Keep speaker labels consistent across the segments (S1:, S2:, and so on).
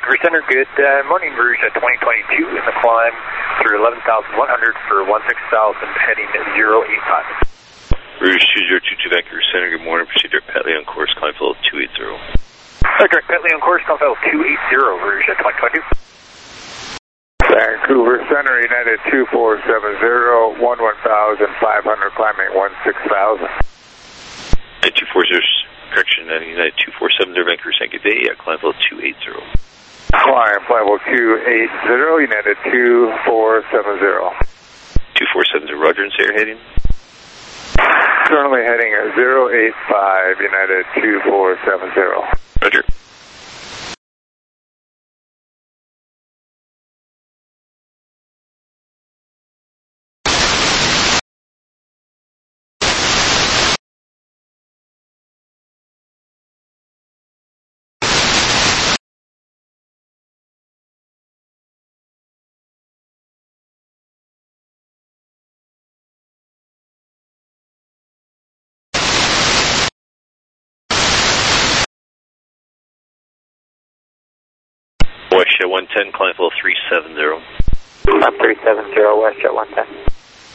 S1: Vancouver Center, good morning. Rouge at 2022 in the climb through 11,100 for 16,000, heading 085.
S2: Rouge 2022 Vancouver Center, good morning. Proceed direct Petley on course, climb level 280.
S1: Direct Petley on course, climb level 280, Rouge at 2022.
S3: Vancouver Center, United 2470, 11,500, climbing 16,000.
S2: 240, correction, United 2470, Vancouver Center, good day, climb level 280.
S3: Climb level 280, United 2470.
S2: 2470, Roger, and say you're heading?
S3: Currently heading at 085, United 2470.
S2: Roger. Westjet 110, climb level 370.
S1: 370, Westjet 110.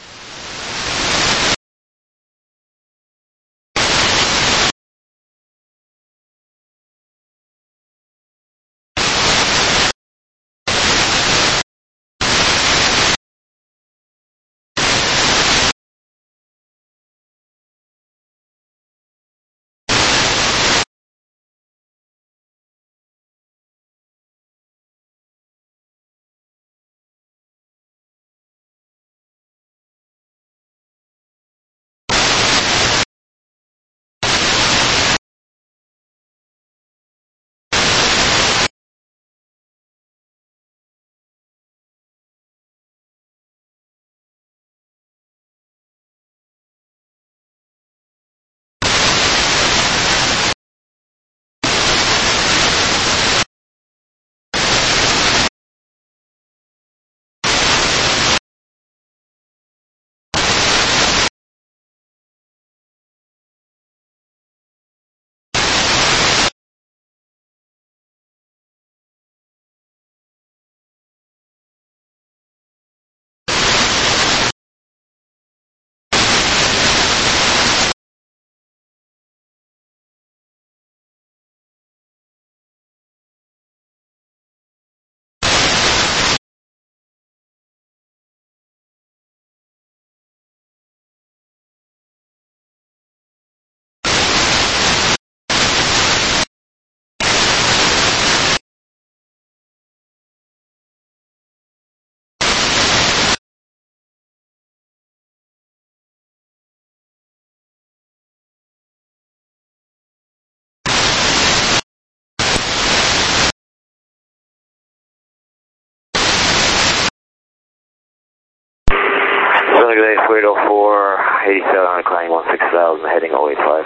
S1: Sunny Day, 804, 87, climbing 16,000, heading 085.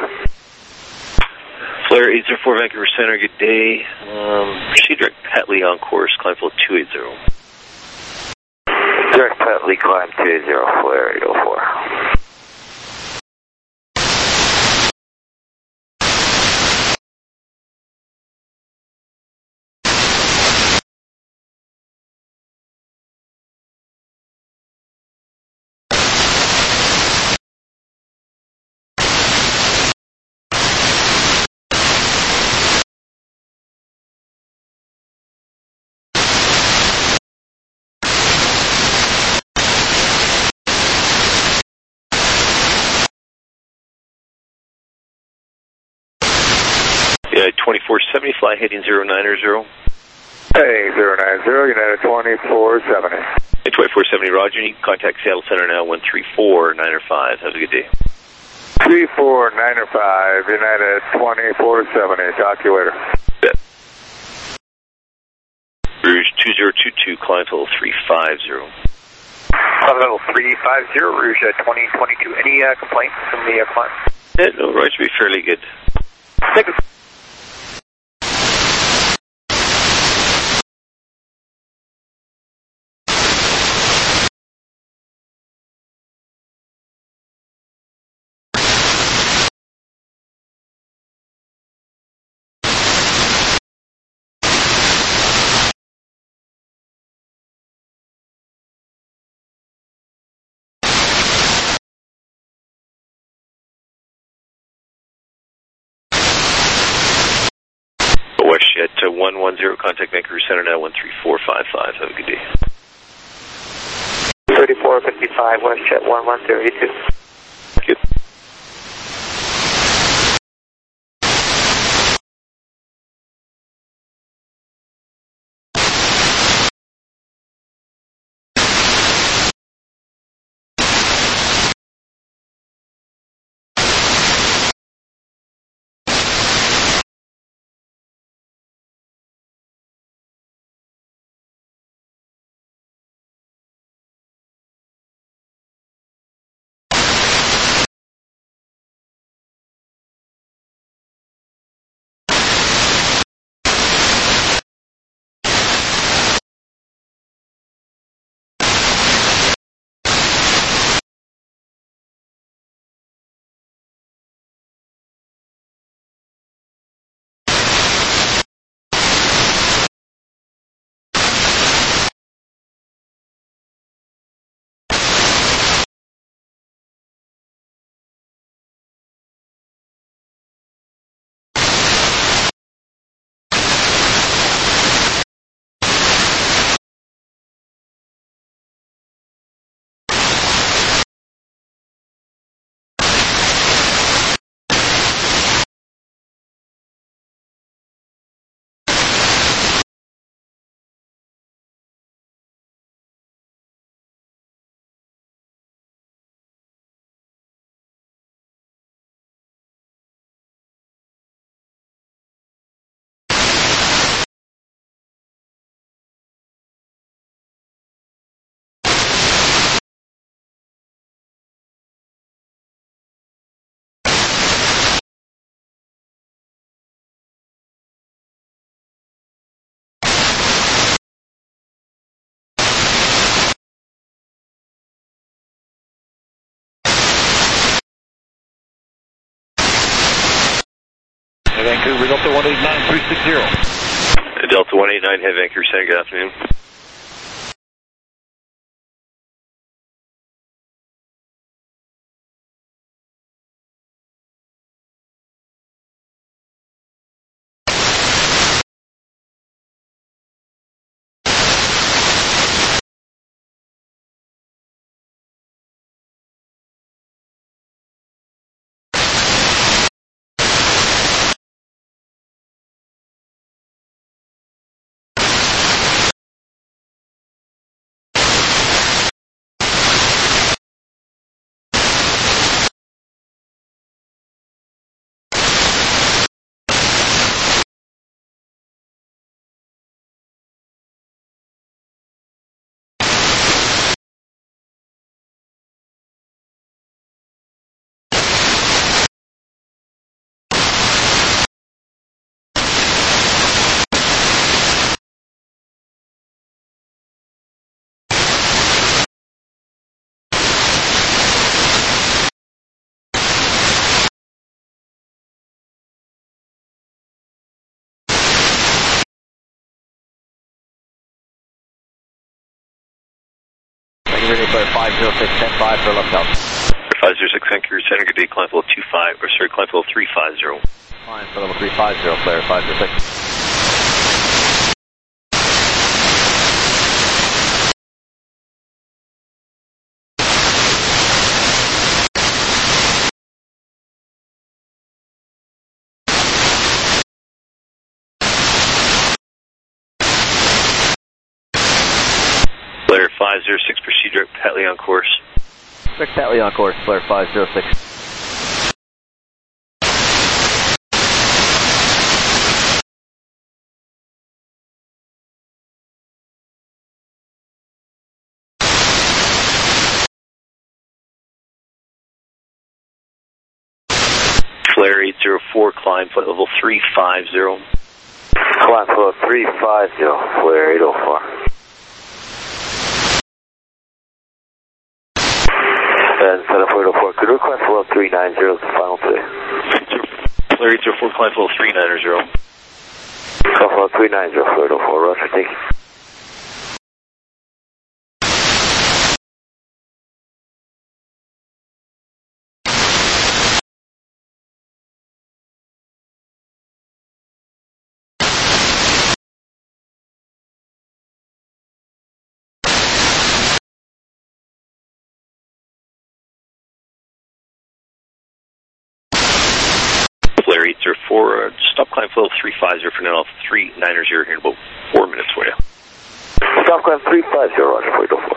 S2: Flare 804, Vancouver Center, good day. Proceed direct Petley on course, climb level 280.
S1: Direct Petley, climb 280, Flare 804.
S2: Yeah, 2470, fly heading 090.
S3: Hey, 090, United 2470.
S2: Hey, 2470, Roger, you can contact Seattle Center now, 134-905. Have a good day.
S3: 3495, United 2470, talk to you later.
S2: Yeah. Rouge 2022, climb level 350.
S1: Climb level 350, Rouge at 2022. Any complaints from the climb?
S2: Yeah, no, Roger, be fairly good.
S1: Thank you.
S2: Jet 110, contact Vancouver Center now 13455. Have a good day.
S1: 3455, WestJet 1102.
S2: Good.
S4: Vancouver, Delta 189-360.
S2: Delta 189, have Vancouver Center, good afternoon.
S4: Vancouver, clear 506-10-5 for left out.
S2: 506 Vancouver Center, good day, climb level 25, or sorry, climb level 350.
S4: Fine for level 350, clear 506.
S2: Clear 506, proceed direct Petley on course.
S4: Direct Petley on course, clear 506.
S2: Flare 804, climb flight level 350.
S3: Climb level 350, Flare 804. And set up 804, could request level 390 is the final clear.
S2: Flare 804, climb level 390.
S3: Climb level 390, Flare 804, roger, thank you.
S2: 304, stop climb flow 350 for now, 390 here in about 4 minutes for you.
S3: Stop climb 350, roger, 404.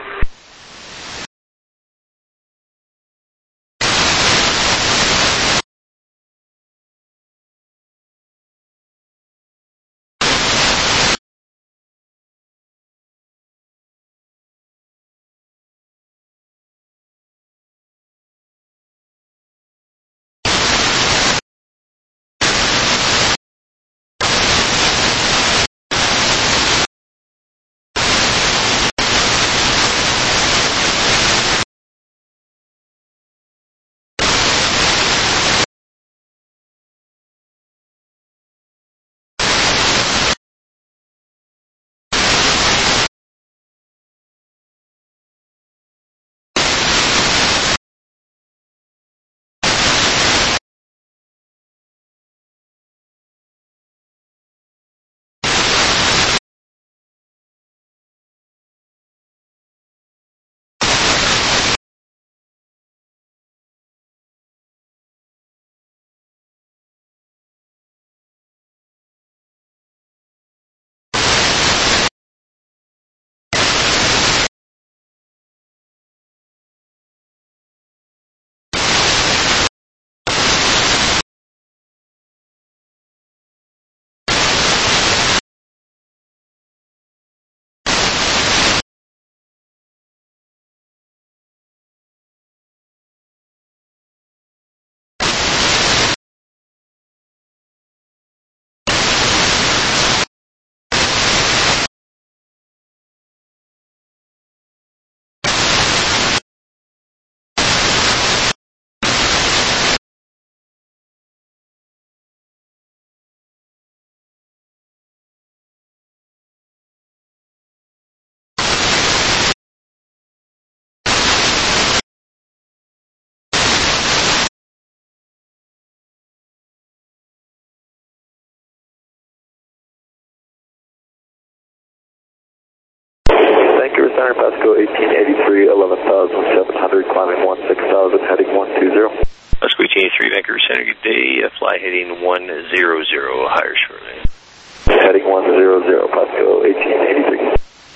S3: Vancouver Center, Pasco 1883, 11,700, climbing 16,000, heading 120.
S2: Pasco 1883, Vancouver Center, good day, fly heading 100, higher shortly.
S3: Heading 100, Pasco 1883.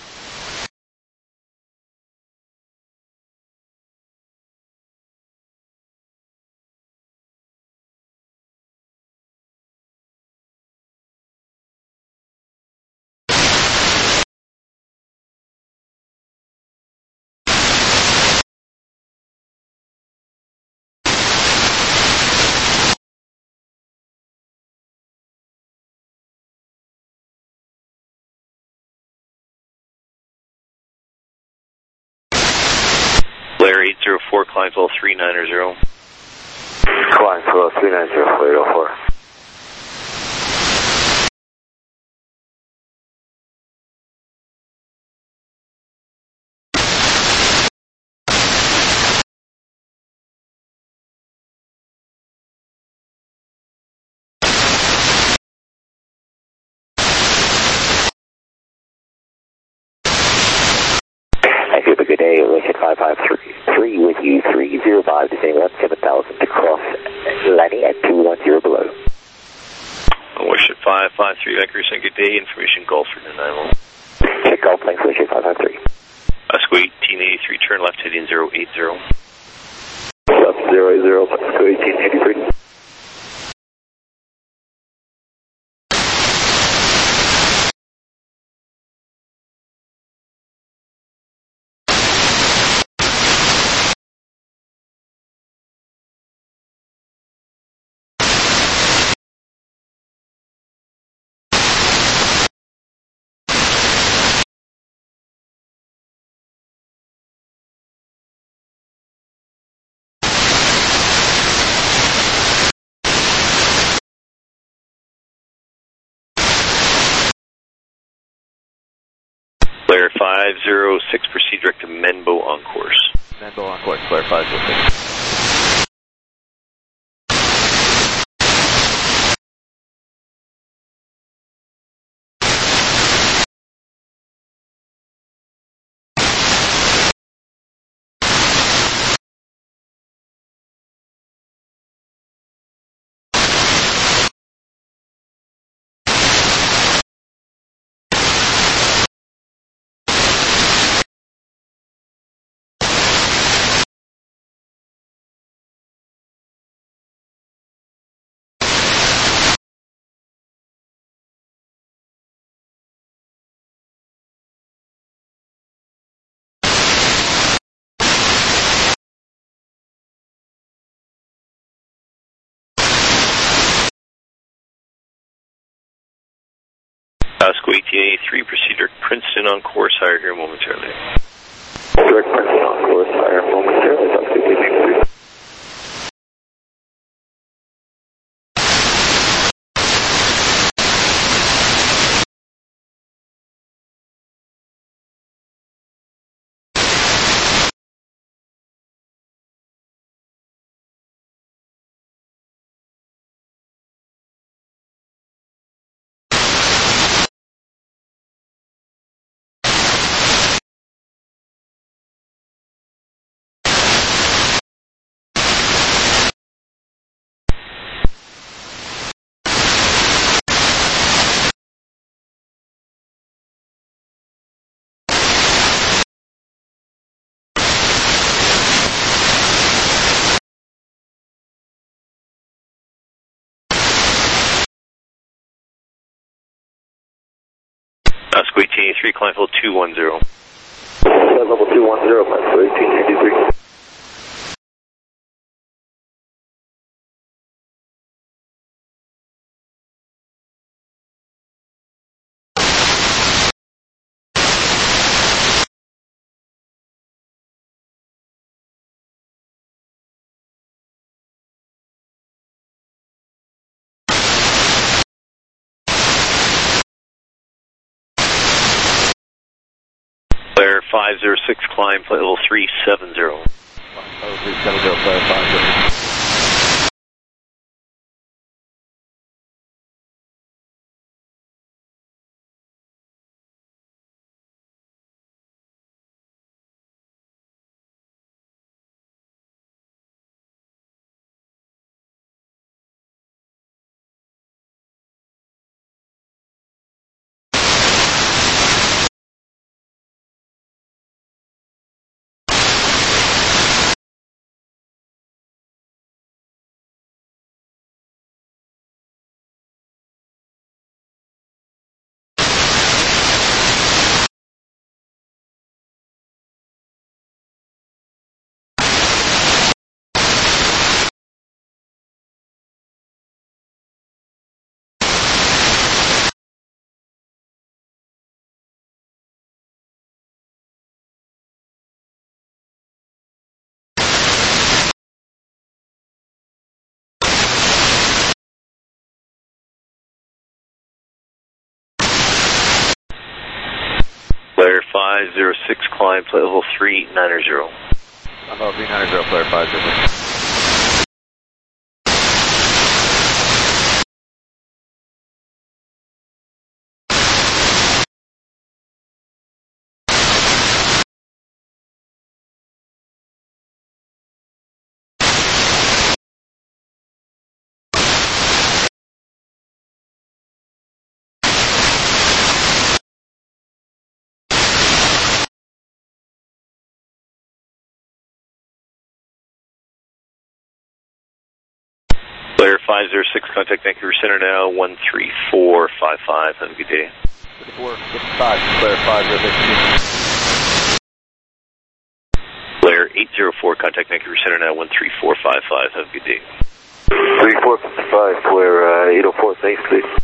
S2: Blair 804, climb flow 390.
S3: Climb flow 390, 804.
S5: Thank you. Have a good day. Ocean 5533 with you, 305 to stay left, 7,000 to cross landing at 210 below.
S2: Ocean 553, Vancouver Center, good day, information Golf for the 91.
S5: Check Golf, thanks, Ocean 553.
S2: Pasco 1883, turn left heading 080.
S3: Left 080, Pasco 1883.
S2: Blair 506, proceed direct to Menbo on course.
S4: Menbo on course, Blair 506.
S2: 1883, proceed direct Princeton on course, higher here momentarily.
S3: Direct Princeton on course, higher momentarily. That's good.
S2: Oscar 1883, climb level 210.
S3: Level 210, Oscar 1883.
S2: Flare 506, climb flight level 370.
S4: Level 370, flare 506.
S2: Flare 506, climb flight level 390.
S4: Level 390, flare 506.
S2: Flare 506, contact Vancouver Center now, 13455. Have a good day.
S4: 5455, flare 506.
S2: Flare 804, contact Vancouver Center now, 13455. Have a good day.
S3: 3455, Flare 804, thanks, please.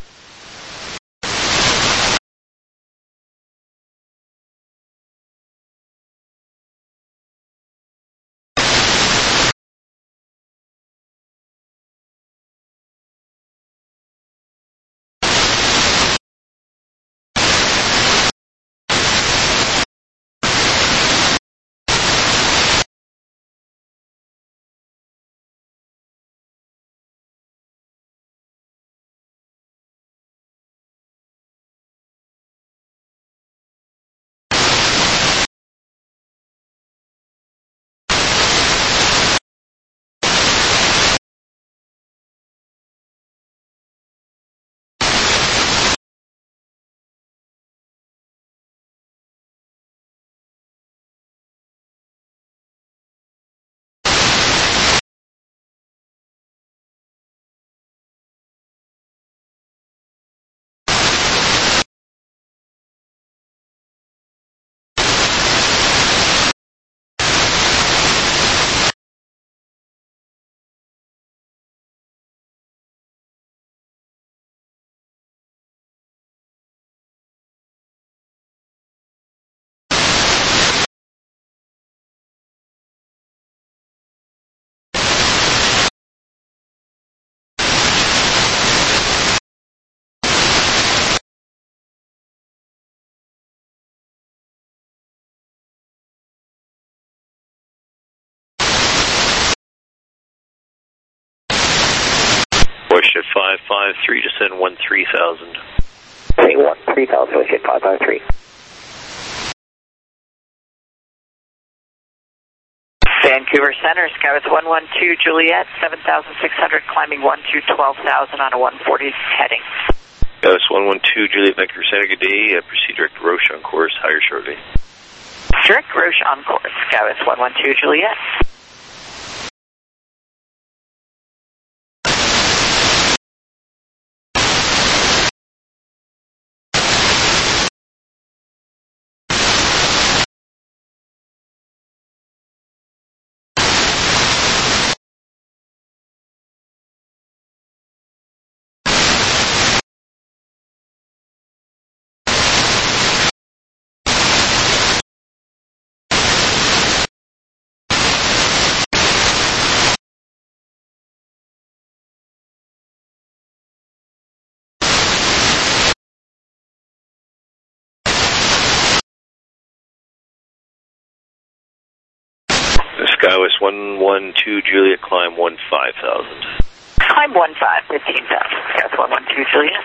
S2: Bush at 553, descend 13,000.
S5: 13,000, Bush at 553.
S6: Vancouver Center, Skywest 112 Juliet, 7,600, climbing 12,000 on a 140 heading.
S2: Skywest 112 Juliet, Vancouver Center, good day. Proceed direct to Roche on course, higher shortly.
S6: Direct Roche on course, Skywest 112 Juliet.
S2: Skywest 112 Juliet, climb 15,000.
S6: Climb 15,000, Skywest 112 Juliet.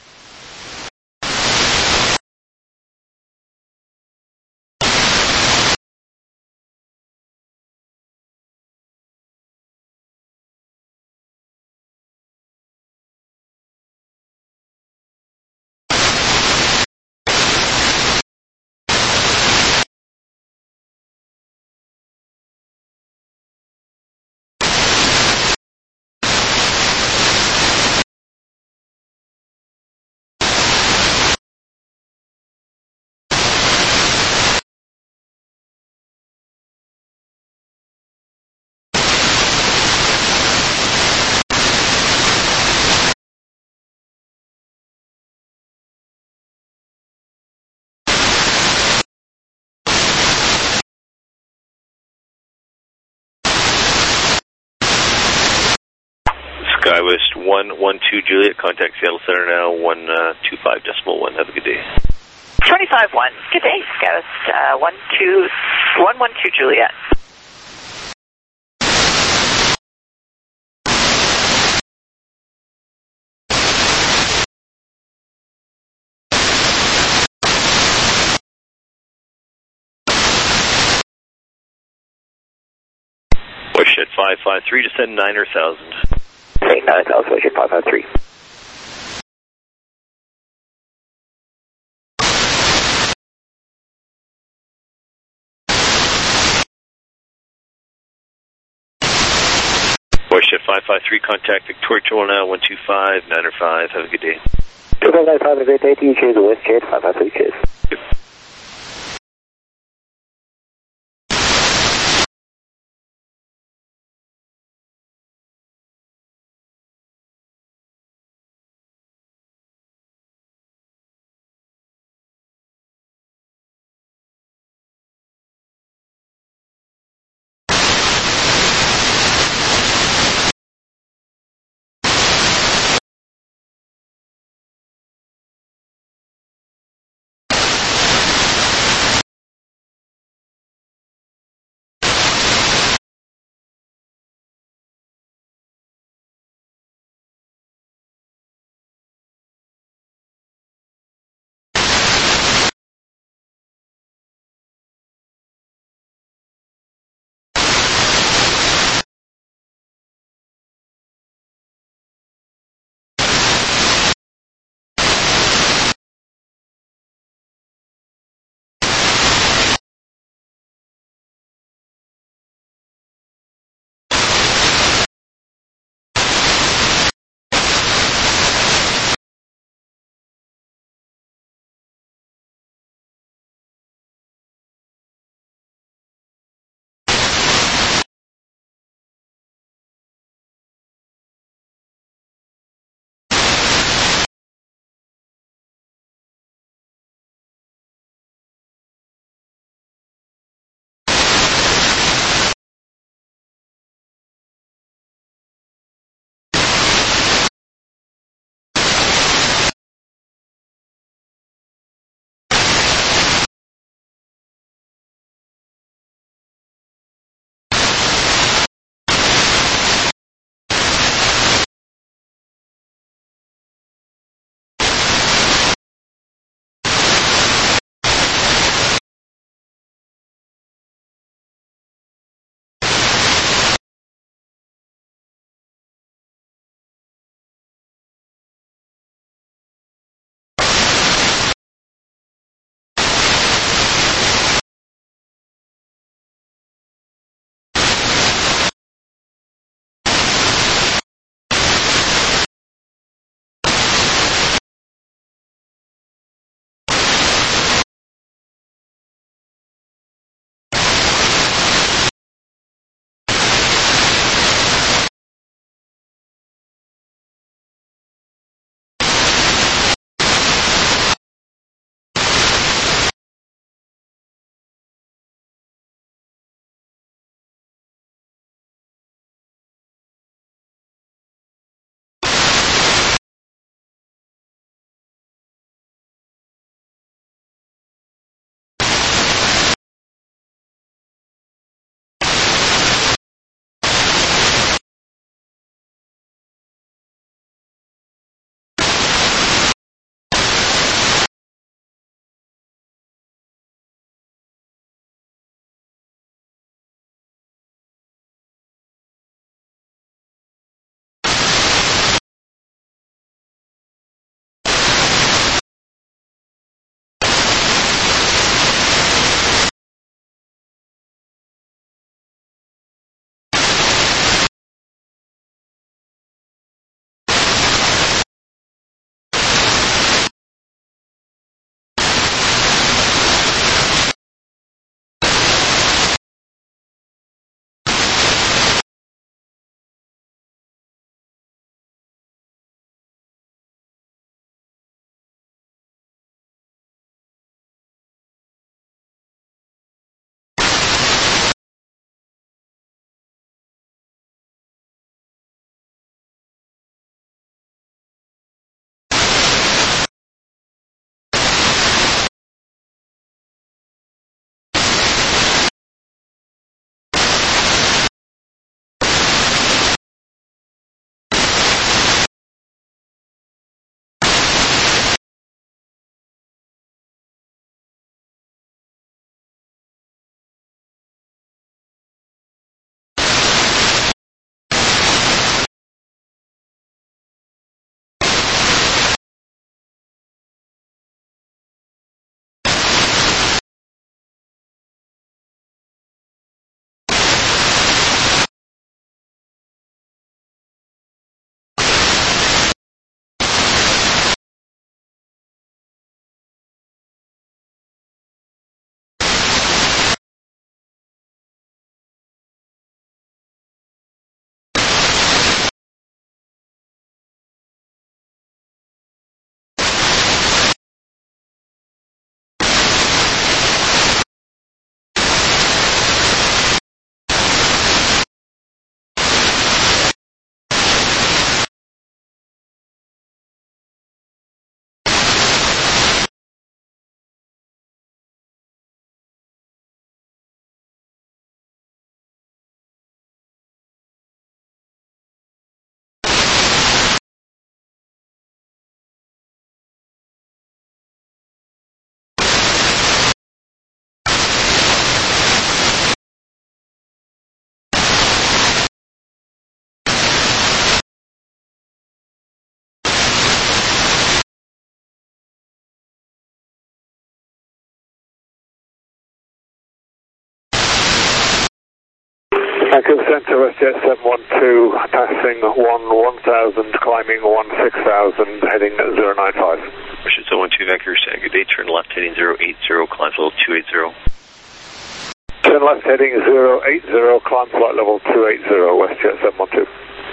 S2: Skywest 112 Juliet, contact Seattle Center now, 125.1. Have a good day.
S6: 25-1, good day, Skywest 112 Juliet.
S2: Bush at 553, descend 9,000.
S5: 9,000, Bush at 553.
S2: Bush at 553, contact Victoria Toll now, 125, 905. Have a good day.
S5: 2595, have a great day to you. Cheers, West, cheers, 553, cheers.
S2: Yep.
S3: Vancouver Centre, WestJet 712, passing 1000, climbing 16,000, heading 095.
S2: WestJet 712, Vancouver Center, good day, turn left heading 080, climb level 280.
S3: Turn left heading 080, climb flight level 280, WestJet 712.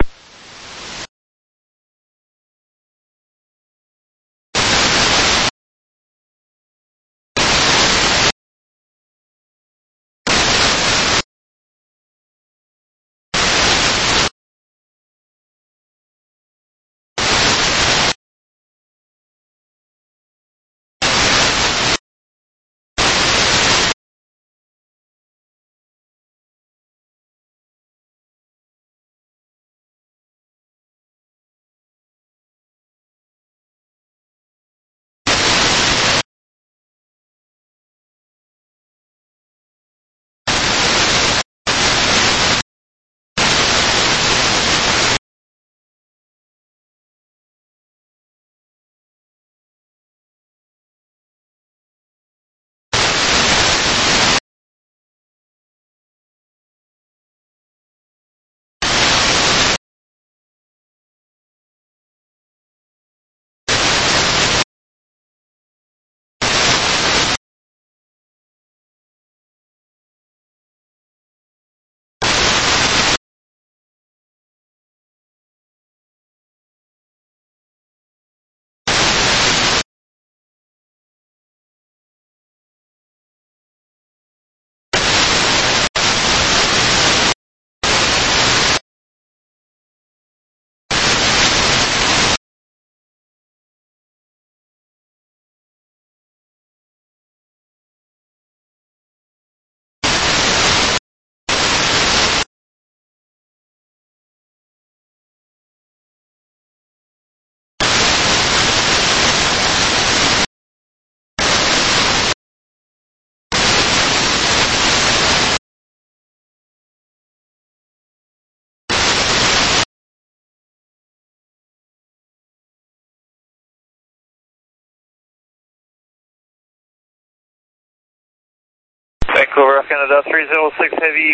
S1: Vancouver, Canada 306 Heavy,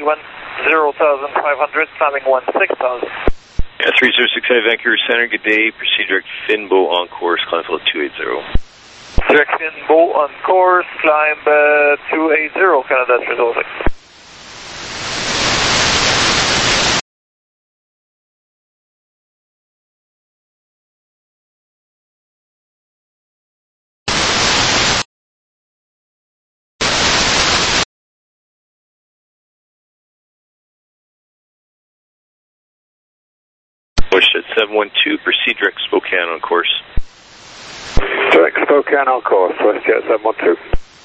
S1: 10,500, climbing 16,000.
S2: Yeah, 306 Heavy, Vancouver Center, good day, proceed direct Finbo on course, climb level 280.
S1: Direct Finbo on course, climb 280, Canada 306.
S2: WestJet 712, proceed direct Spokane on course.
S3: Direct Spokane on course, WestJet 712.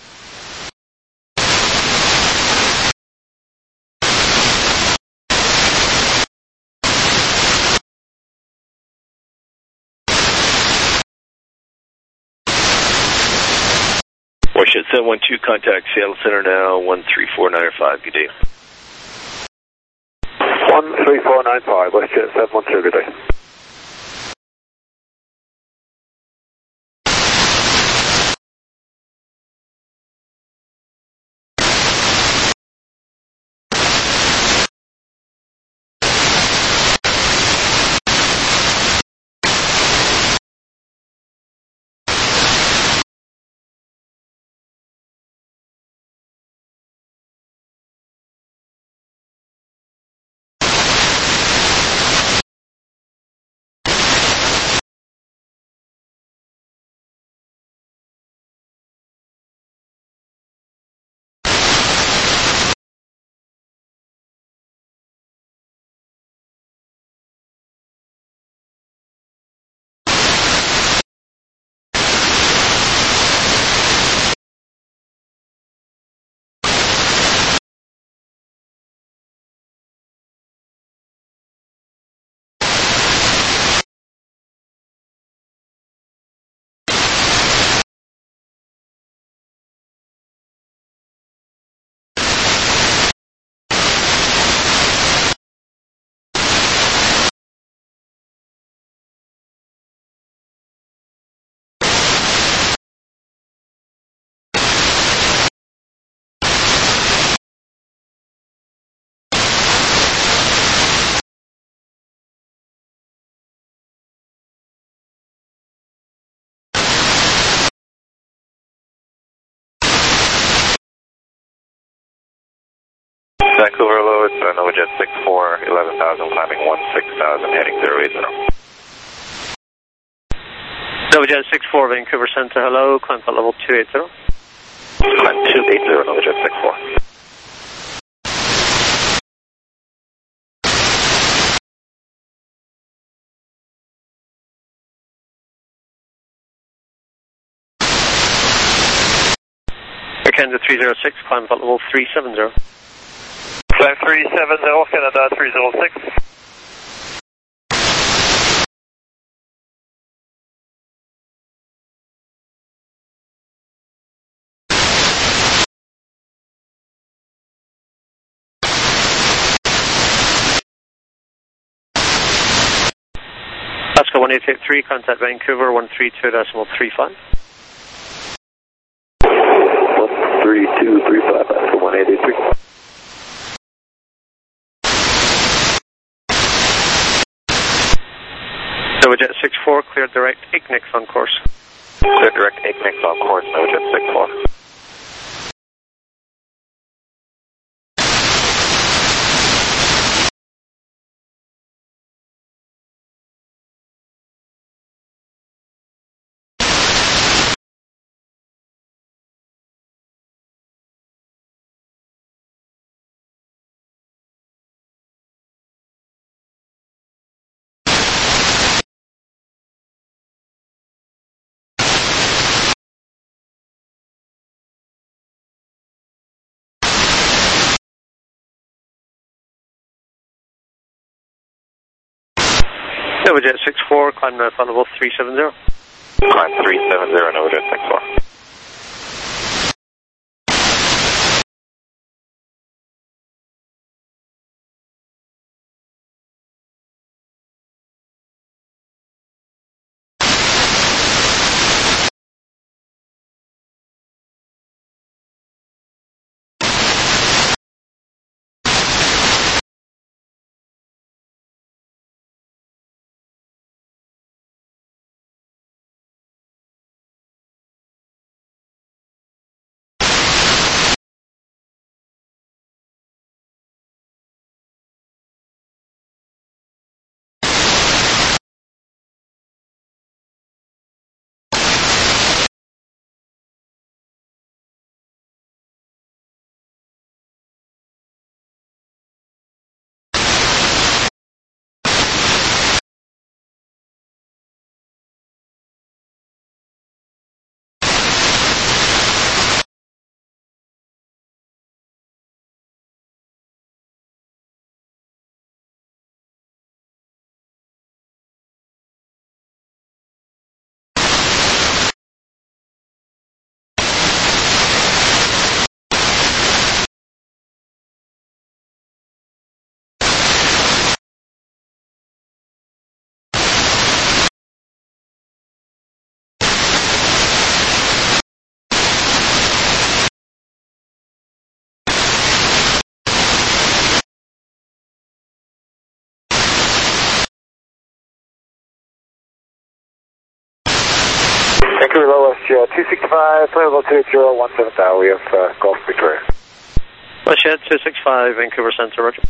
S2: WestJet 712, contact Seattle Center now, 13495, good day.
S3: 13495, WestJet 712, good day.
S2: Vancouver, hello, it's NovaJet 64, 11,000, climbing 16,000, heading 080.
S7: NovaJet 64, Vancouver Center, hello, climb flight level 280.
S2: Climb 280, NovaJet 64.
S7: Canada 306, climb flight level 370.
S1: Climb 370, Canada 306.
S7: Alaska 1883, contact Vancouver 132.35.
S3: 13235, Alaska 1883.
S7: NovaJet 64, clear direct Ignix on course.
S2: Clear direct Ignix on course, NovaJet 64.
S7: NovaJet 64, climb flight level 370.
S2: Climb 370, NovaJet 64.
S1: Vancouver Low WestJet 265, flight level 280, 17,000, we have Gulf Victoria.
S7: WestJet 265, Vancouver Center, roger.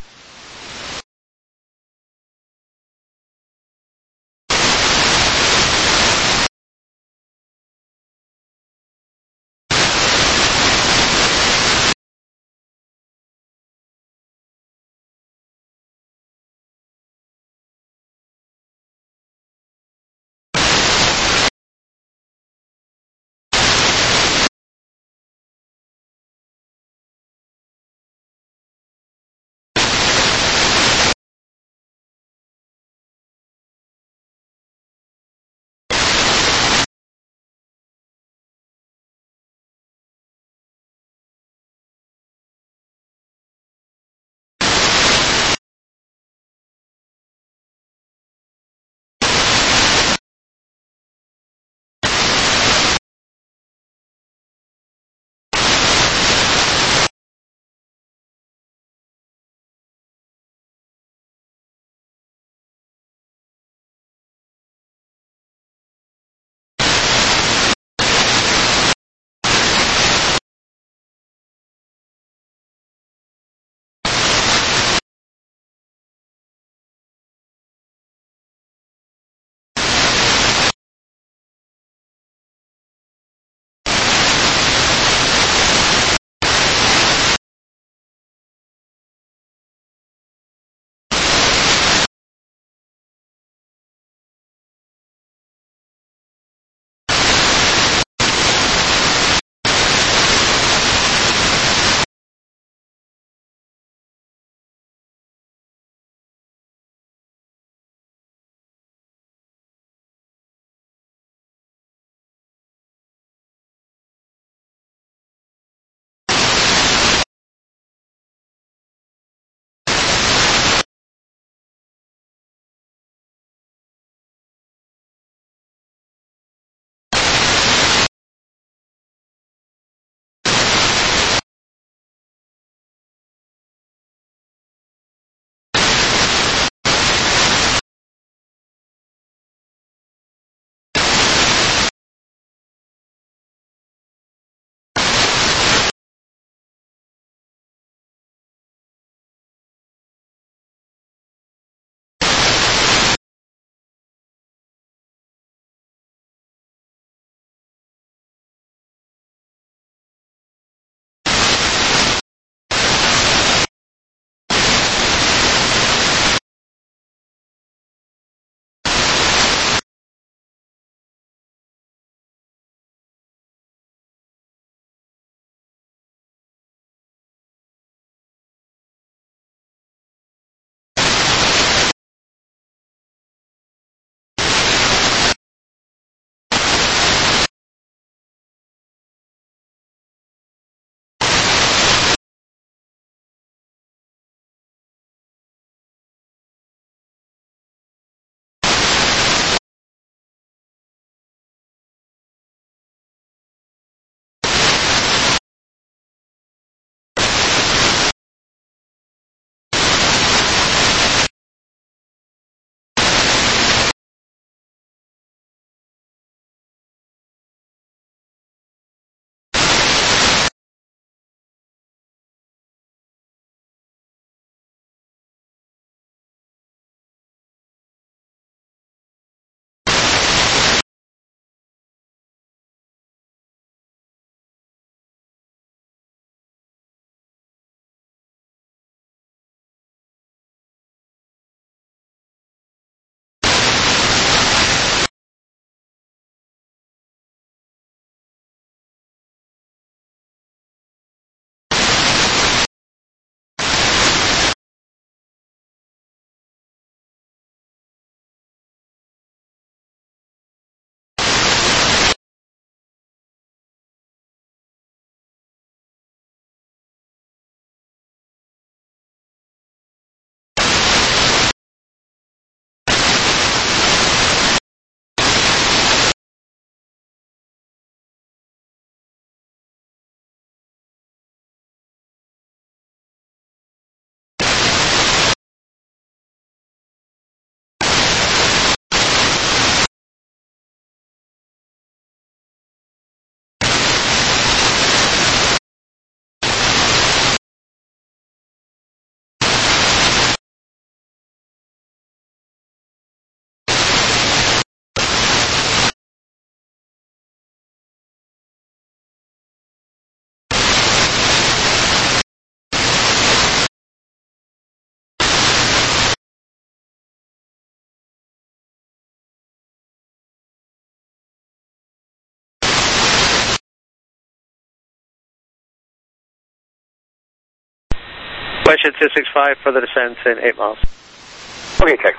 S7: Question 265 for the descent in 8 miles.
S1: Okay, check.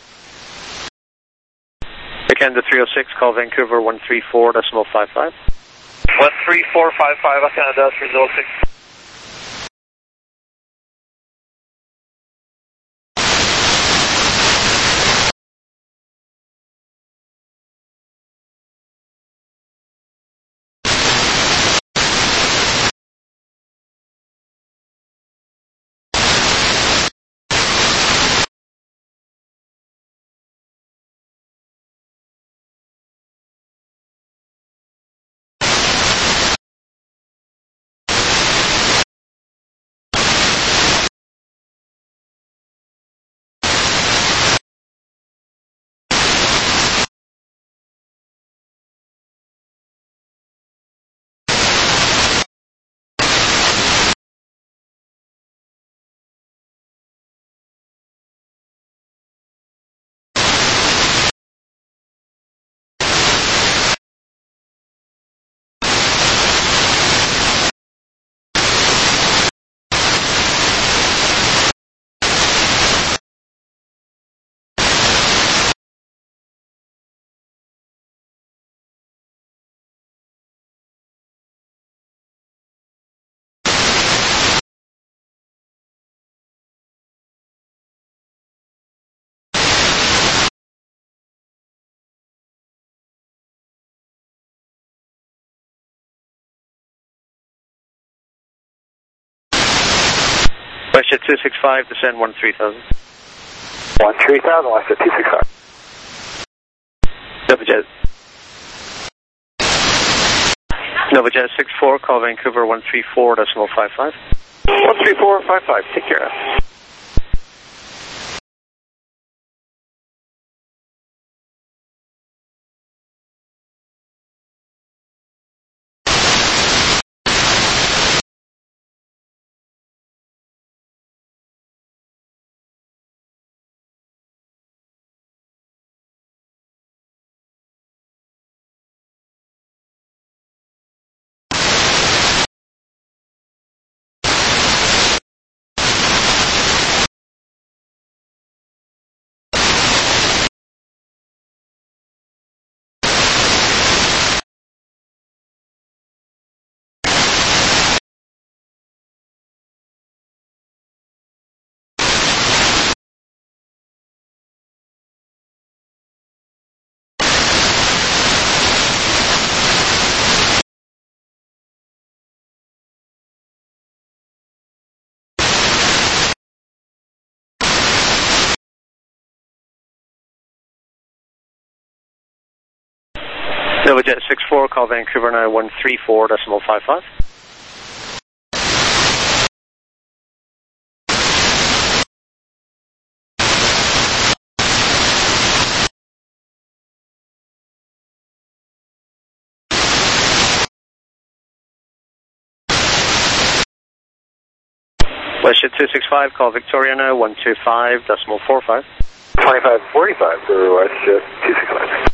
S7: Again, the 306, call Vancouver 134.55.
S1: 13455, Canada 306.
S7: Question 265, descend 13000.
S1: 13000, West 265.
S7: NovaJet. NovaJet 64, call Vancouver 134.55.
S1: 13455, take care.
S7: NovaJet 64, call Vancouver now 134.55. WestJet 265, call Victoria now 125.45.
S1: 2545 for WestJet 265.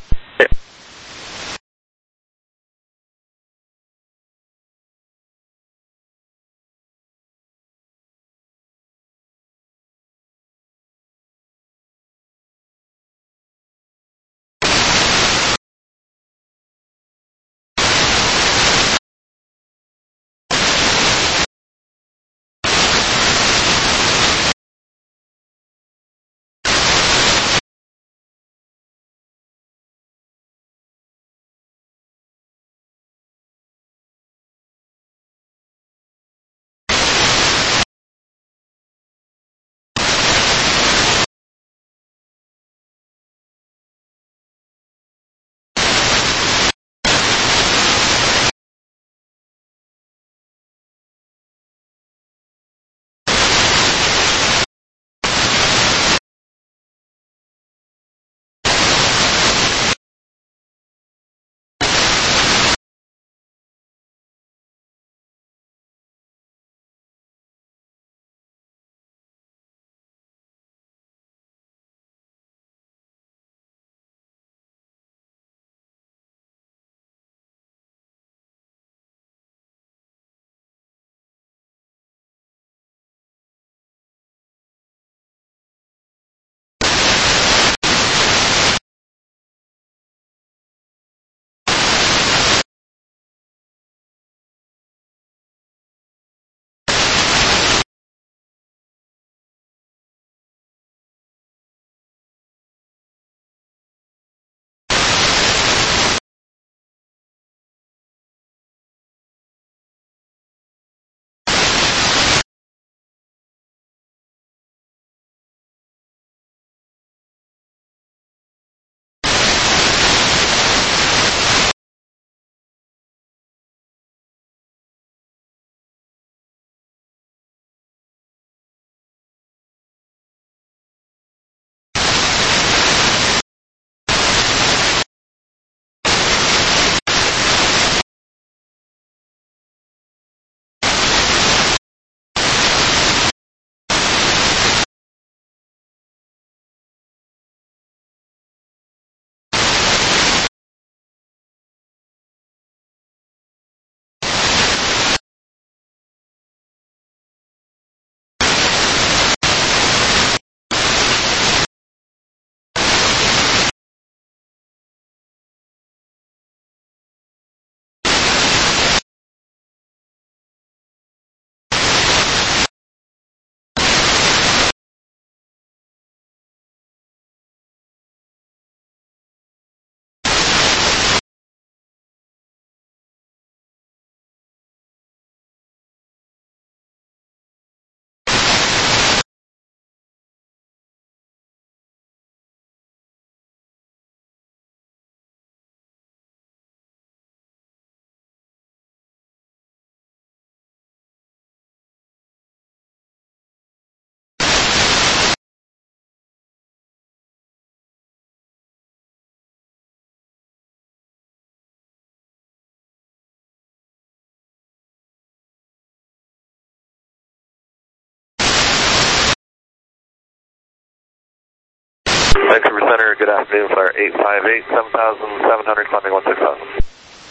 S3: Vancouver Center, good afternoon, flare 858, 7,700, climbing 16,000.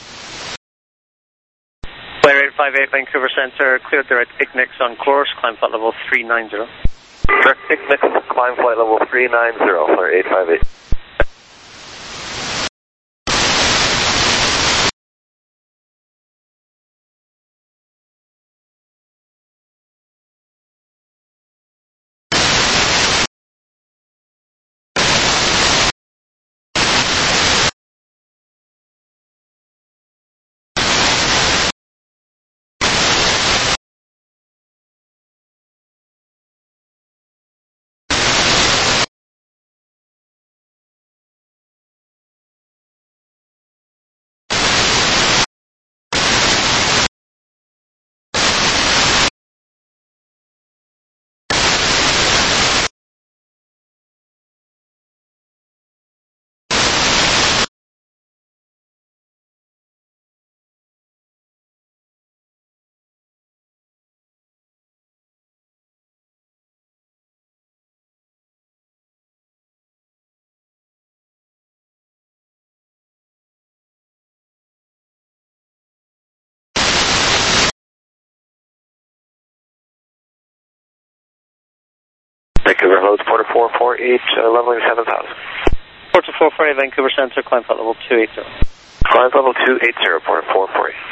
S7: Flare 858, Vancouver Center, cleared direct Ignix on course, climb flight level 390.
S3: Direct Ignix, climb flight level 390, flare 858. Vancouver, hello, it's Porter 448, leveling 7,000.
S7: Porter 448, Vancouver Center, climb flight level 280.
S3: Climb level 280, Porter 448.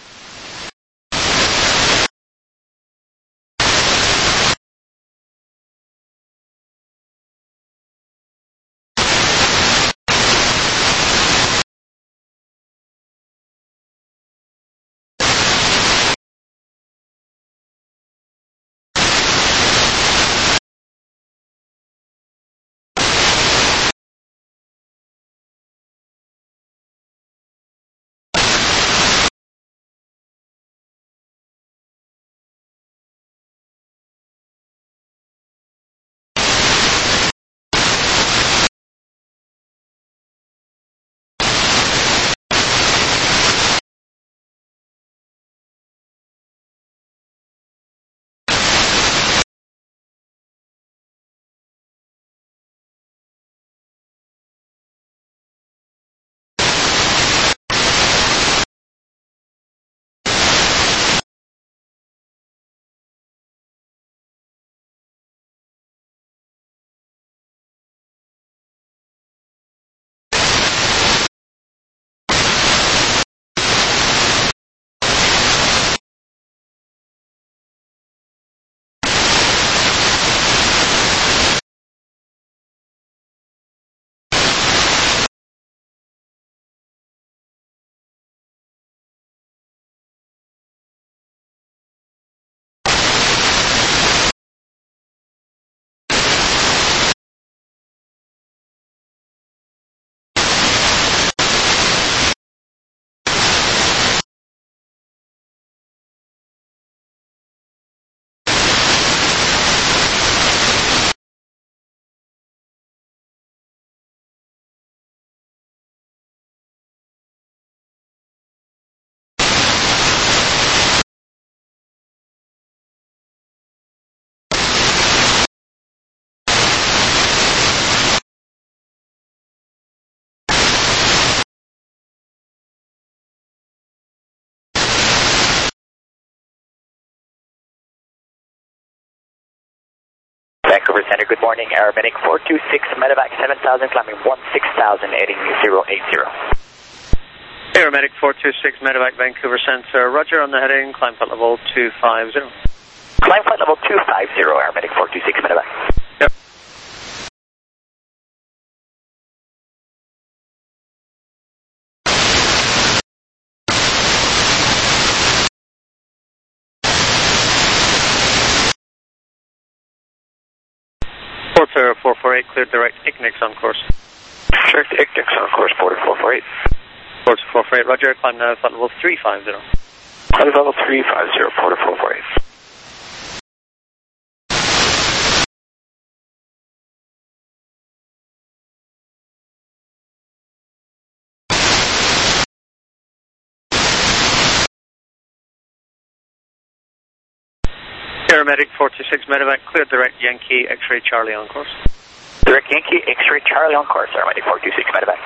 S6: Vancouver Center, good morning. Aeromedic 426, medevac 7,000, climbing 16,000, heading 080.
S7: Aeromedic 426, medevac Vancouver Center, roger on the heading, climb flight level 250.
S6: Climb flight level 250, Aeromedic 426, medevac.
S7: Yep. Porter 448, cleared direct Ignix on course.
S3: Direct Ignix on course, Porter 448.
S7: Porter 448, roger, climb now flight level 350.
S3: Climb level 350, Porter 448.
S7: Aeromedic 426, medevac, cleared direct Yankee X-ray Charlie on course.
S6: Direct Yankee, X-ray Charlie on course, Aerometic 426, medevac.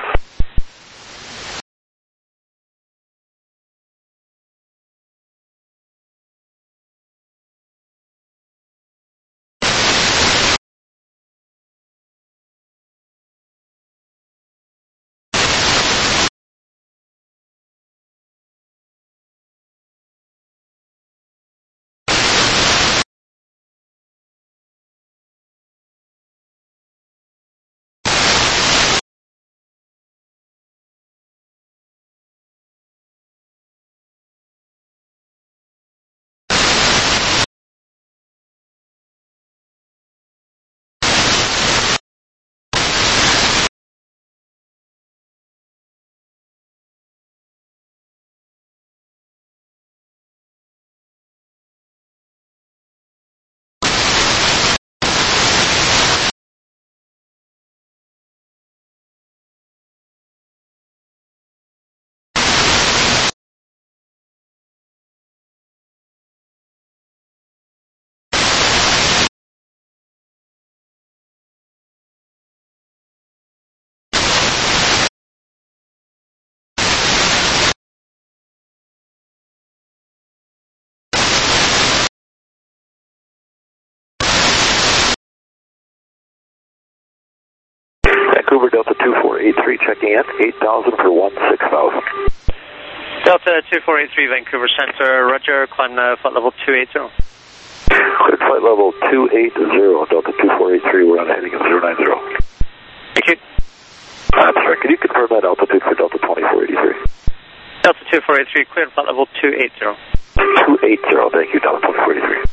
S3: Vancouver Delta 2483 checking in, 8,000 for 16,000.
S7: Delta 2483 Vancouver Center, roger, climb flight level 280.
S3: Cleared flight level 280, Delta 2483, we're on a heading of 090.
S7: Thank you.
S3: I'm sorry, can you confirm that altitude for Delta 2483?
S7: Delta 2483, cleared flight level 280.
S3: 280, thank you, Delta 2483.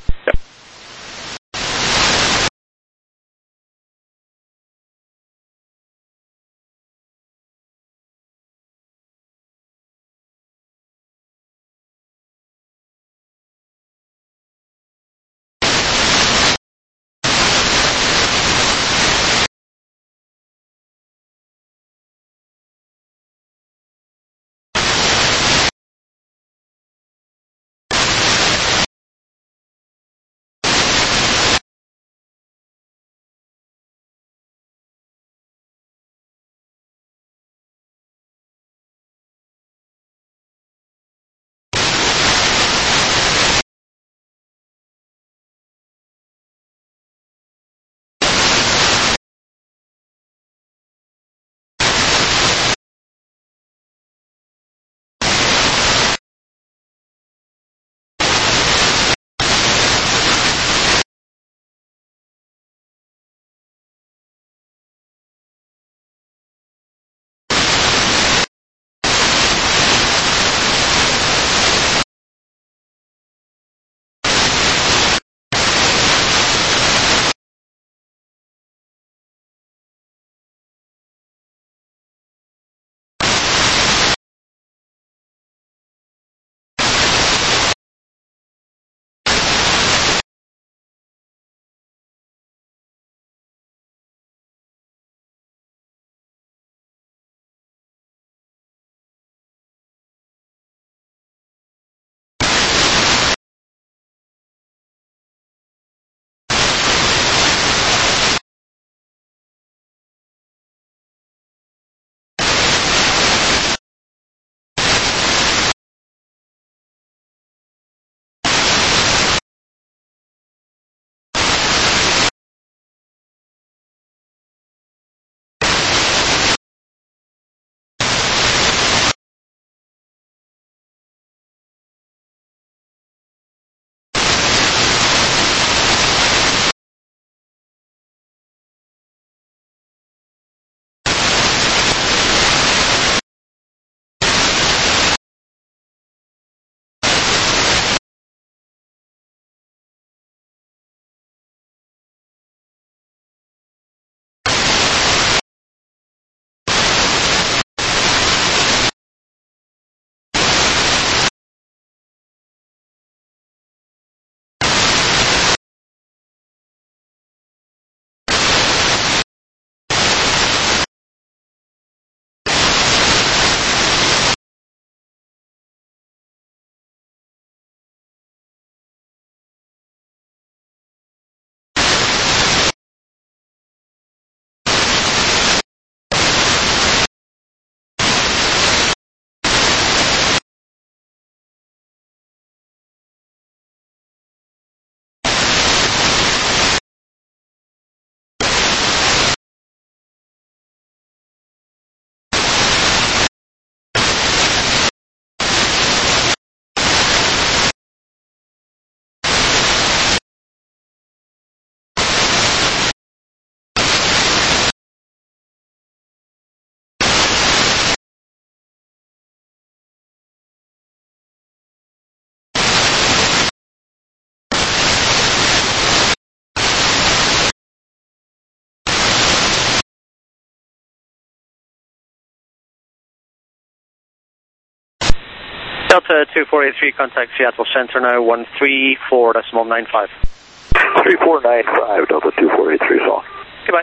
S7: Delta 2483, contact Seattle Center now, 134.95.
S3: 3495, Delta 2483 is on.
S7: Goodbye.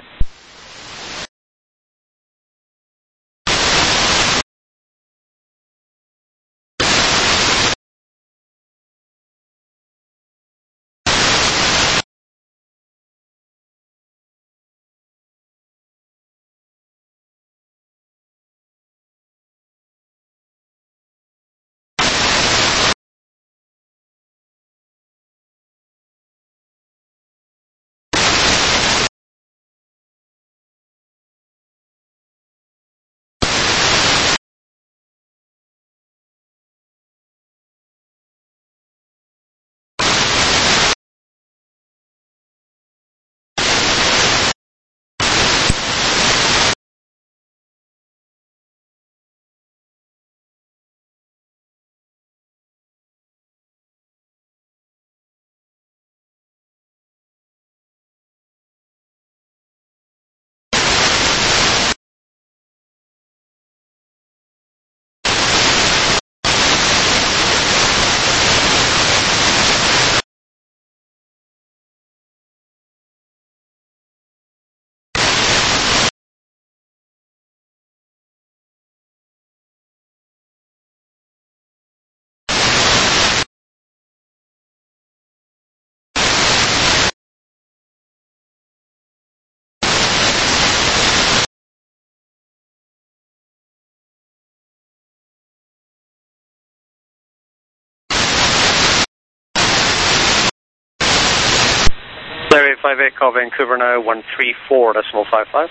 S7: Flare 858, call Vancouver now, 134.55.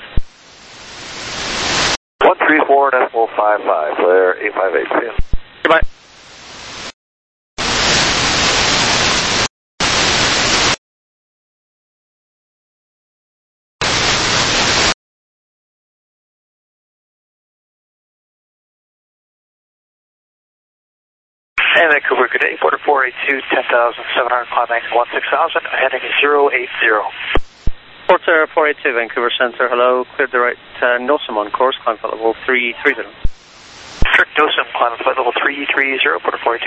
S3: 134.55, Flare 858, see you.
S7: Goodbye.
S1: And Vancouver, good day, Porter 482, 10,700, climbing 16,000, heading 080.
S7: Porter 482, Vancouver Center, hello, cleared the right NOSM on course, climb flight level 330.
S1: Strict NOSM, climb flight level 330, Porter 482.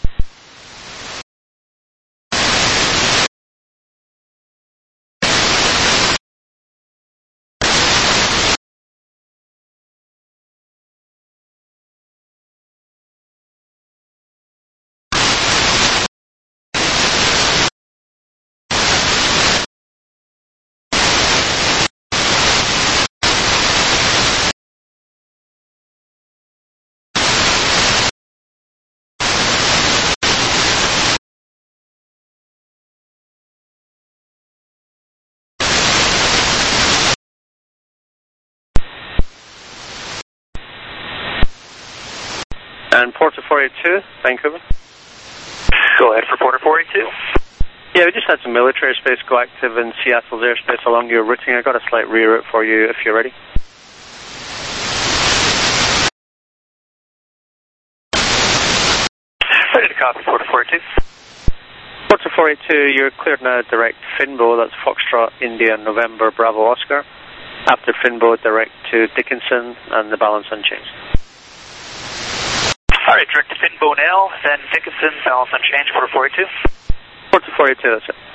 S7: And Porter 482, Vancouver.
S1: Go ahead for Porter 482.
S7: Yeah, we just had some military space go active in Seattle's airspace along your routing. I got a slight reroute for you if you're ready.
S1: Ready to copy, Porter 482.
S7: Porter 482, you're cleared now direct Finbo, that's Foxtrot, India, November, Bravo, Oscar. After Finbo, direct to Dickinson, and the balance unchanged.
S1: All right, direct to Finbo now, then Dickinson, balance unchanged, Porter 482.
S7: Porter 482, that's it.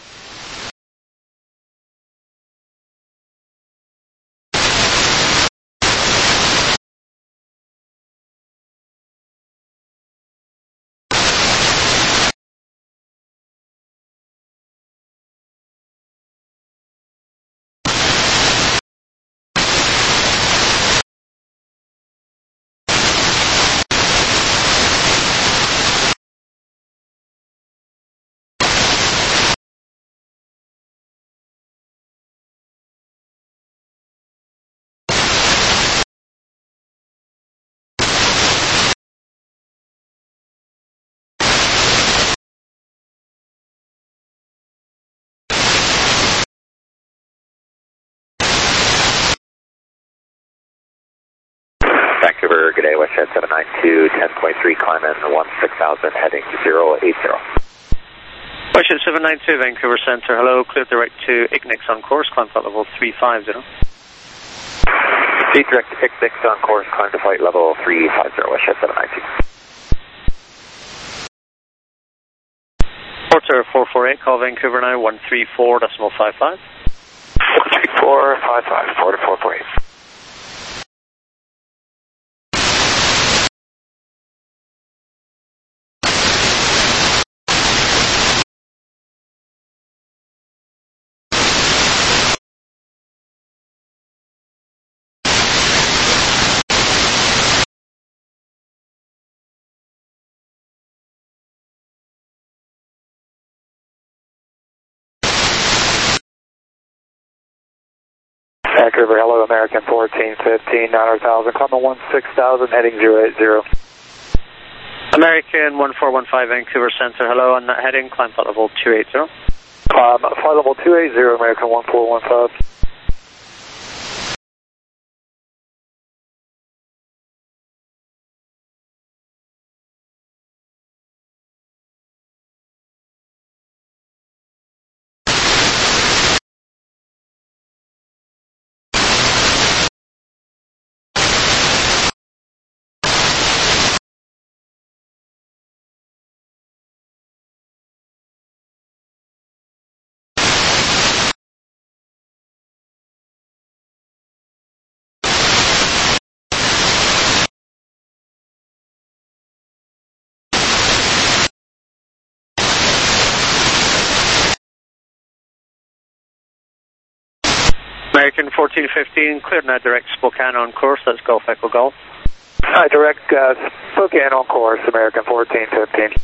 S5: Vancouver, good day, Westside 792, 10.3, climb in 16,000, heading 080.
S7: Westside 792, Vancouver Center, hello, cleared direct to Ignix on course, climb flight level 350.
S3: Direct to Ignix on course, climb to flight level 350, Westside 792.
S7: 448, call Vancouver now, 134.55.
S1: 13455, 4 to 448. Vancouver, hello, American 1415, 900,000, climbing 16,000, heading 080.
S7: American 1415 Vancouver Center, hello, on that heading, climb flight level 280.
S1: Climb flight level 280, American 1415.
S7: American 1415, cleared now direct Spokane on course, that's Golf Echo Golf.
S1: Hi, direct Spokane on course, American 1415.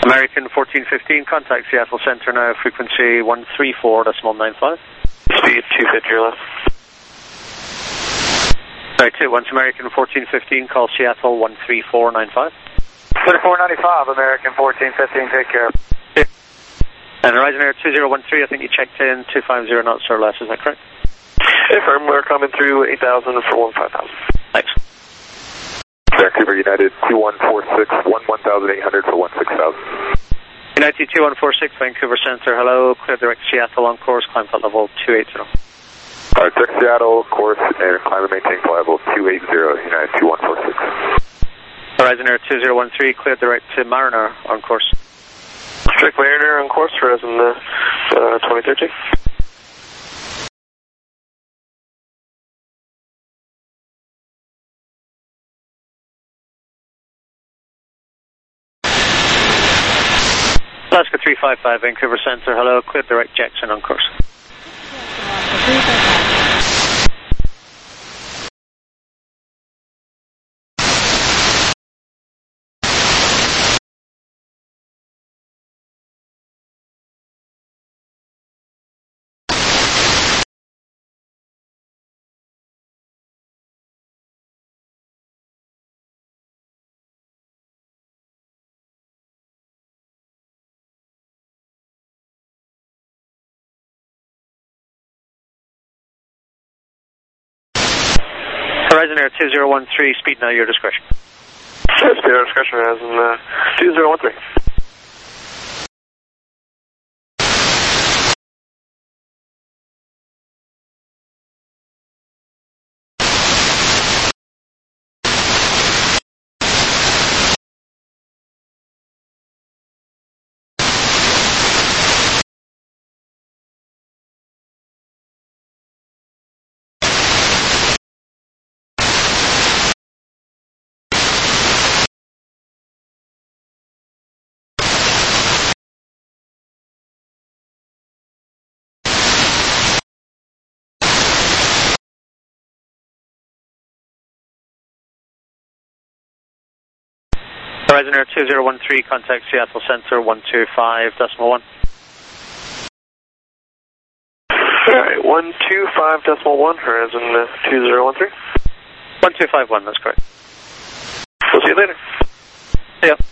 S7: American 1415, contact Seattle Center now, frequency 134.95.
S2: Speed 250 or less.
S7: Sorry, 21's American 1415, call Seattle 134.95.
S1: 3495, American 1415, take care.
S7: Yeah. And Horizon Air 2013, I think you checked in 250 knots or less, is that correct?
S2: Affirm, we're coming through 8,000 for 15,000.
S7: Thanks.
S3: Vancouver United 2146, 11,800 for 16,000.
S7: United 2146, Vancouver Center, hello, clear direct Seattle on course, climb flight level 280.
S3: Alright, direct Seattle, course, and climb and maintain flight level 280, United 2146.
S7: Horizon Air 2013, clear direct to Mariner on course.
S2: Strict Mariner on course, Horizon 2013.
S7: Alaska 355, Vancouver Center, hello, clear direct Jackson on course. Horizon Air 2013, speed now, your discretion.
S2: Speed at our discretion, Horizon 2013.
S7: Horizon Air 2013, contact Seattle Center 125.1.
S2: Alright, 125.1, Horizon 2013.
S7: 1251, that's correct.
S2: We'll see you later.
S7: See ya.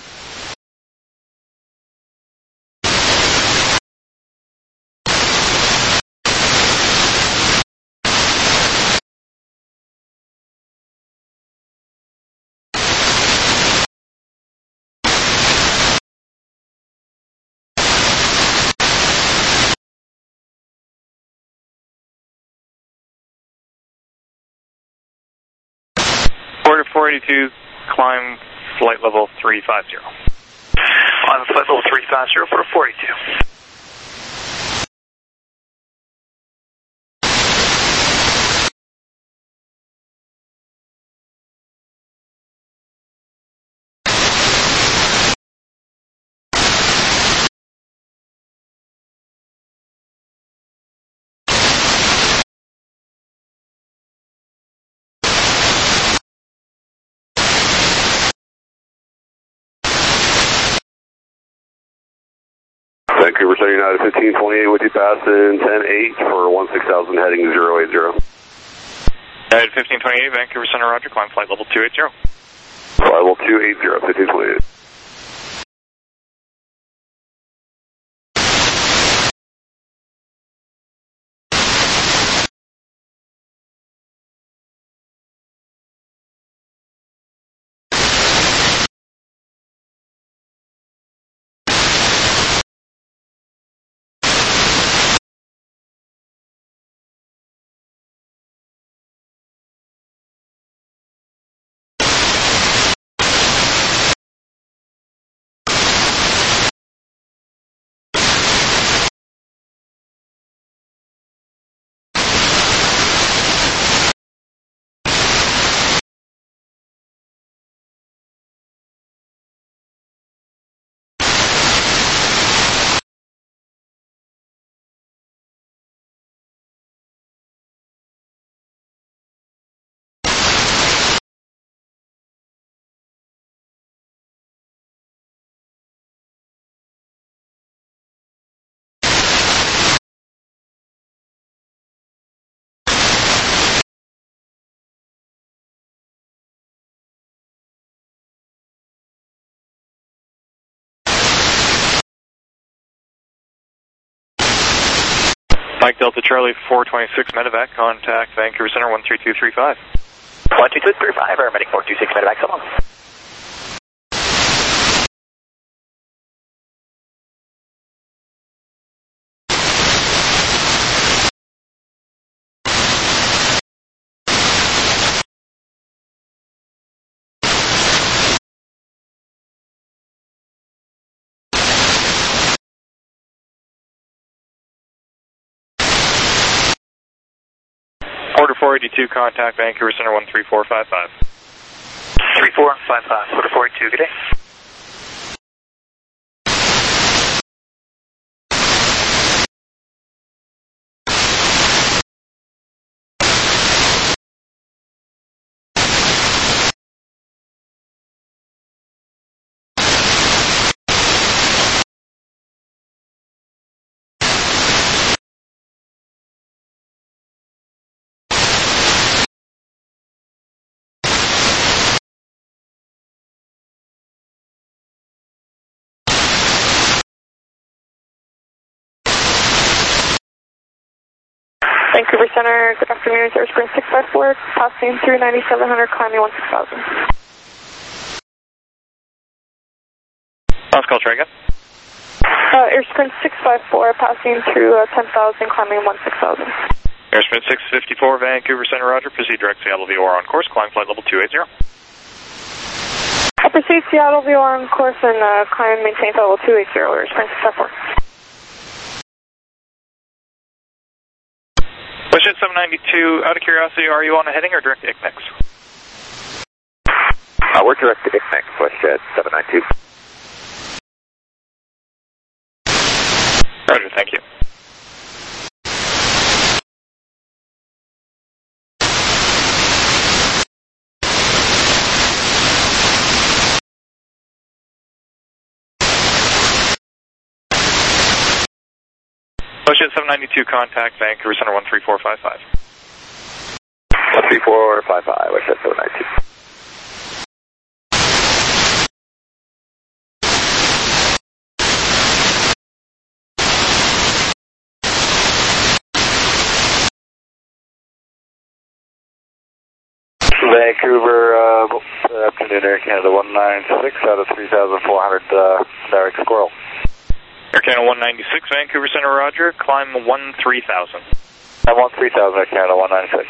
S1: Order 482, climb flight level 350. On flight level 350 for 482.
S3: Vancouver Center United 1528 with you passing 10-8 for 16,000 heading 080.
S1: United 1528, Vancouver Center, roger, climb flight level 280.
S3: Flight level 280, 1528.
S1: Mike Delta Charlie 426 medevac, contact Vancouver Center 13235.
S6: 12235, Airmedic 426 medevac, so long.
S1: Order 482, contact Vancouver Center 13455.
S6: 3455, Order 482, good day.
S8: Vancouver Center, good afternoon, Air Sprint 654, passing through 9700, climbing 16000.
S1: Last call, try again.
S8: Air Sprint 654, passing through 10,000, climbing 16000.
S1: Air Sprint 654, Vancouver Center, roger, proceed direct Seattle VOR on course, climb flight level 280.
S8: Proceed Seattle VOR on course and climb and maintain level 280, Air Sprint 654.
S1: WestJet 792, out of curiosity, are you on a heading or direct to ICNIX?
S3: We're direct to ICNIX, WestJet 792.
S1: Roger, thank you. WestJet 792, contact Vancouver Center 13455.
S3: 13455, WestJet 792. Vancouver, afternoon, Air Canada 196 out of 3,400, direct Squirrel.
S1: Air Canada 196, Vancouver Center, roger, climb 13000.
S3: I'm 13000, Air Canada 196.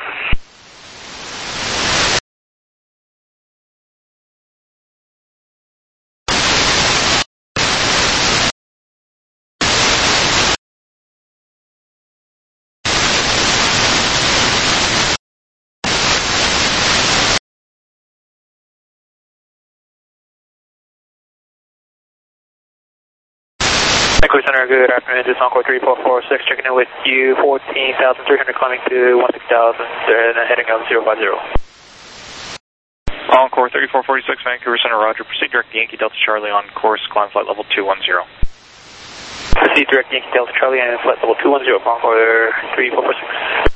S6: Vancouver Center, good afternoon. This is Encore 3446, checking in with you, 14,300, climbing to 16,000, and heading up 050.
S1: Encore 3446, Vancouver Center, roger, proceed direct Yankee Delta Charlie on course, climb flight level 210.
S6: Proceed direct Yankee Delta Charlie and flight level 210, Encore 3446.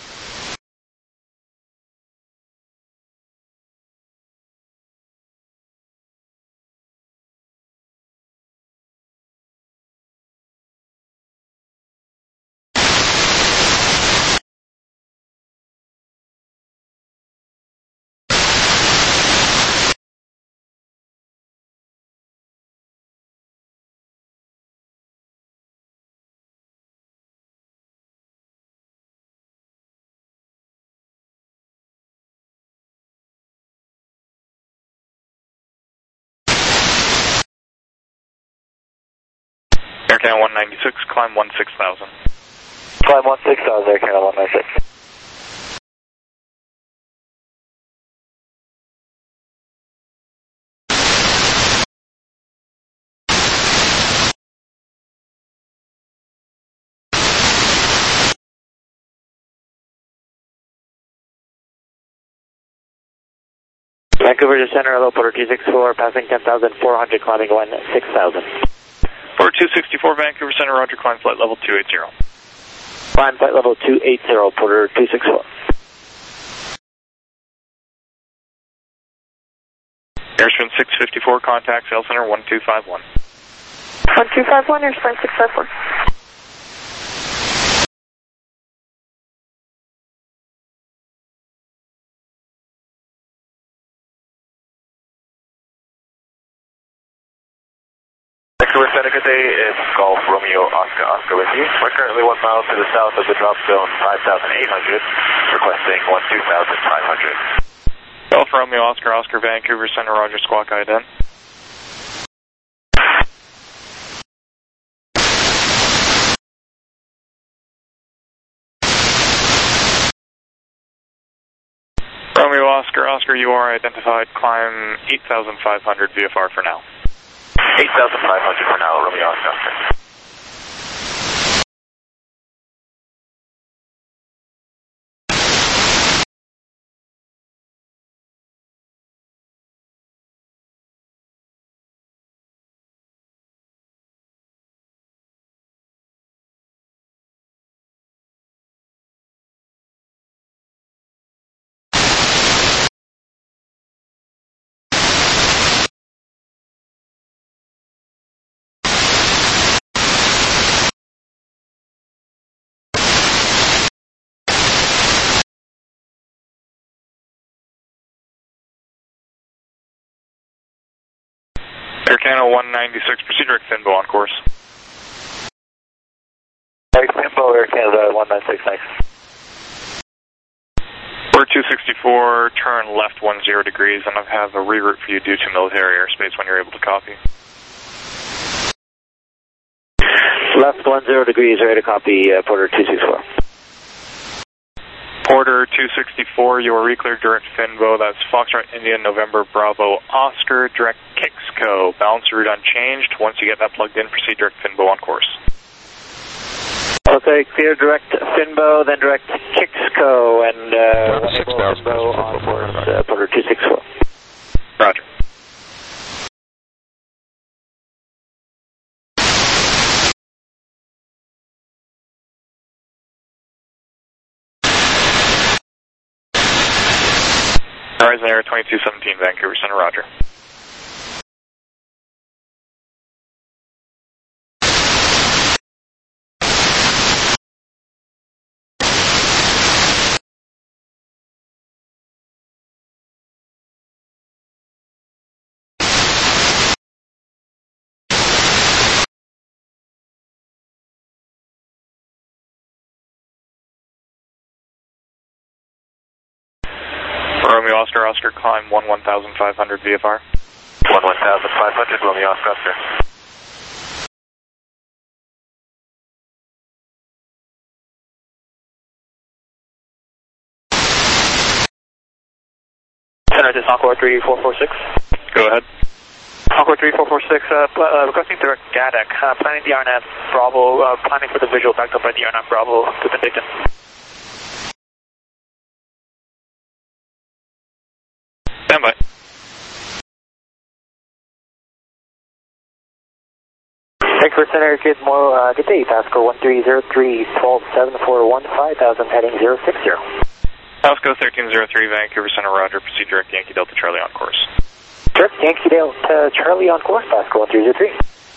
S1: Air Canada 196, climb 16000.
S3: Climb 16000, Air Canada 196.
S6: Vancouver to Center, hello, Porter 264, passing 10,400, climbing 16,000.
S1: Porter 264, Vancouver Center, roger, climb flight level 280.
S6: Climb flight level 280, Porter 264.
S1: Air Sprint 654, contact Sales Center 1251.
S8: 1251, Air Sprint 654.
S1: Vancouver Center, good day. It's Golf Romeo Oscar Oscar with you. We're currently 1 mile to the south of the drop zone, 5,800, requesting 12,500.
S9: Golf Romeo Oscar Oscar Vancouver Center, Roger, squawk ident. Romeo Oscar Oscar, you are identified. Climb 8,500 VFR for now.
S1: 8,500 for now, Romeo Oscar Oscar.
S9: Air Canada 196, proceed direct Finbo on course.
S1: Finbo, Air Canada 196, thanks.
S9: We're 264, turn left 10 degrees, and I have a reroute for you due to military airspace when you're able to copy.
S5: Left 10 degrees, ready to copy, Porter 264.
S9: Porter 264, you are recleared direct Finbo. That's Foxtrot India November Bravo Oscar, direct Kixco. Balance route unchanged. Once you get that plugged in, proceed direct Finbo on course.
S5: Okay, clear direct Finbo, then direct Kixco, and Finbo on course, Porter 264.
S9: Roger. Horizon Air 2217, Vancouver Center, Roger. Romeo Oscar Oscar, climb 11,500 VFR.
S1: 11,500, Romeo Oscar Oscar.
S7: Center, this is Encore 3446.
S9: Go ahead.
S7: Encore 3446, requesting direct GADEC, planning the RNAV Bravo, planning for the visual backed up by the RNAV Bravo to Penticton.
S9: Stand by.
S5: Vancouver Center, good day, Pasco 1303, 12741, 5,000, heading 060.
S9: Pasco 1303, Vancouver Center, Roger, proceed direct Yankee Delta Charlie on course.
S5: Direct Yankee Delta Charlie on course, Pasco 1303.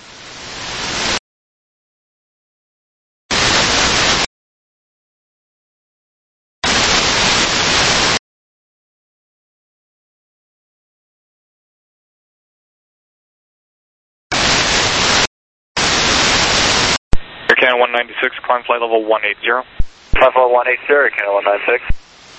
S9: Air Canada 196, climb flight level 180.
S1: Flight level 180, Air Canada 196.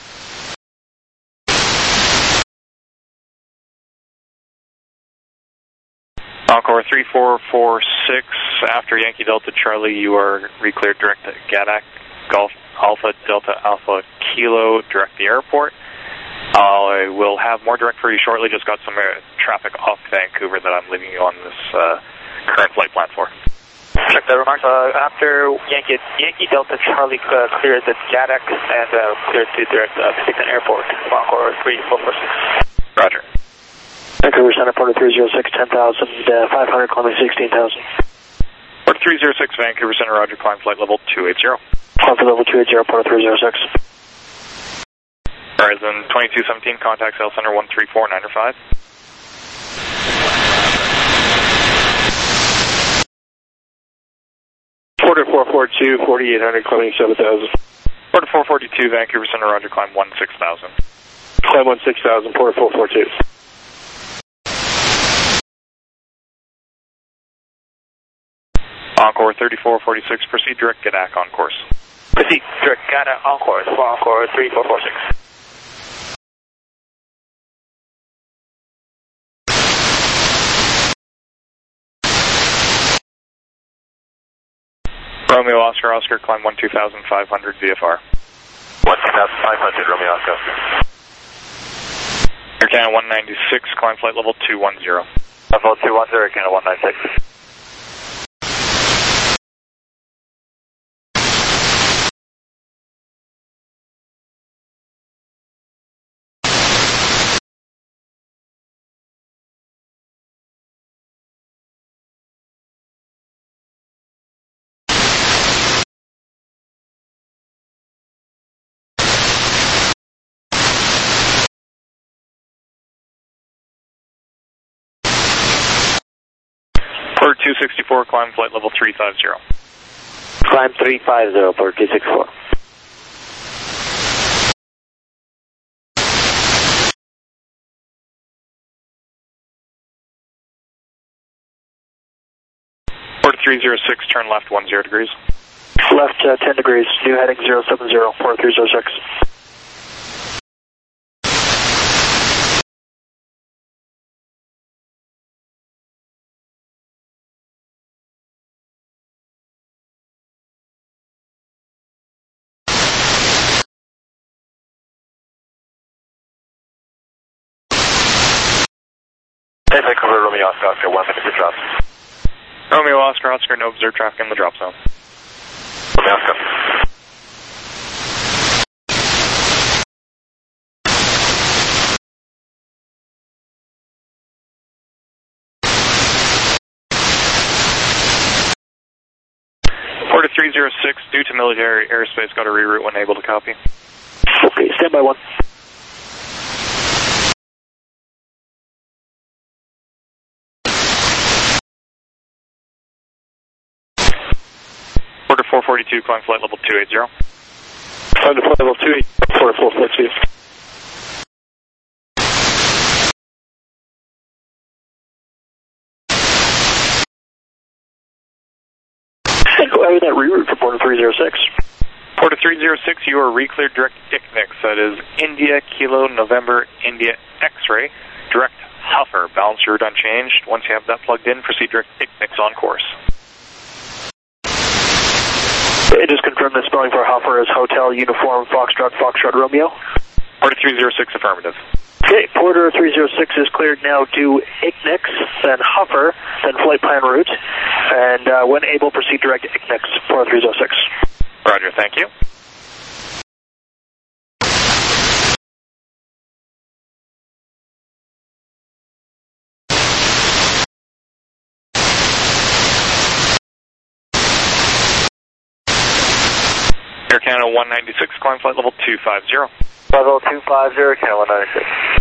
S9: Encore 3446, after Yankee Delta Charlie, you are recleared direct to GADAC, Golf Alpha Delta Alpha Kilo, direct the airport. I will have more direct for you shortly, just got some traffic off Vancouver that I'm leaving you on this current flight plan for.
S7: Check the remarks. After Yankee Delta Charlie cleared the GADEC and cleared to direct Penticton Airport, Encore 3446.
S9: Roger.
S7: Vancouver Center, Porter 306, 10,500, climbing 16,000.
S9: Porter 306, Vancouver Center, Roger, climb flight level 280.
S7: Climb for level 280, Porter 306.
S9: Horizon 2217, contact Cell Center 13495.
S7: Porter 442, 4,800, climbing 7,000.
S9: Porter 442, Vancouver Center, Roger, climb 16,000.
S7: Climb 16,000, Porter 442.
S9: Encore 3446, proceed direct GADAC on course.
S1: Proceed direct GADAC on course for Encore 3446.
S9: Romeo Oscar, Oscar, climb 12,500 VFR.
S1: 12,500, Romeo Oscar.
S9: Air Canada 196, climb flight level 210.
S1: Level 210, Air Canada 196.
S9: Port 264, climb flight level 350.
S5: Climb 350, Port 264.
S9: Port 306, turn left 10 degrees.
S7: Left 10 degrees, new heading 070, Port 306.
S1: Vancouver, Romeo Oscar, Oscar, 1 minute to drop.
S9: Romeo Oscar, Oscar, no observed traffic in the drop zone.
S1: Romeo Oscar.
S9: Port 306, due to military airspace, got a reroute when able to copy.
S7: Okay, stand by 1.
S9: Port 442, climb flight level 280.
S7: Climb to flight level 280, Port 442. Go ahead with that reroute for Port 306.
S9: Port 306, you are recleared direct ICNIX, that is India Kilo November India X-ray, direct Huffer, balance route unchanged. Once you have that plugged in, proceed direct ICNIX on course.
S7: It just confirmed the spelling for Huffer is Hotel Uniform Foxtrot Foxtrot Romeo.
S9: Port 306, affirmative.
S7: Okay, Porter 306 is cleared now to ICNIX, then Huffer, then flight plan route, and when able, proceed direct to ICNIX, Porter 306.
S9: Roger, thank you. Air Canada 196, climb flight level 250.
S1: Level 250, Air Canada 196.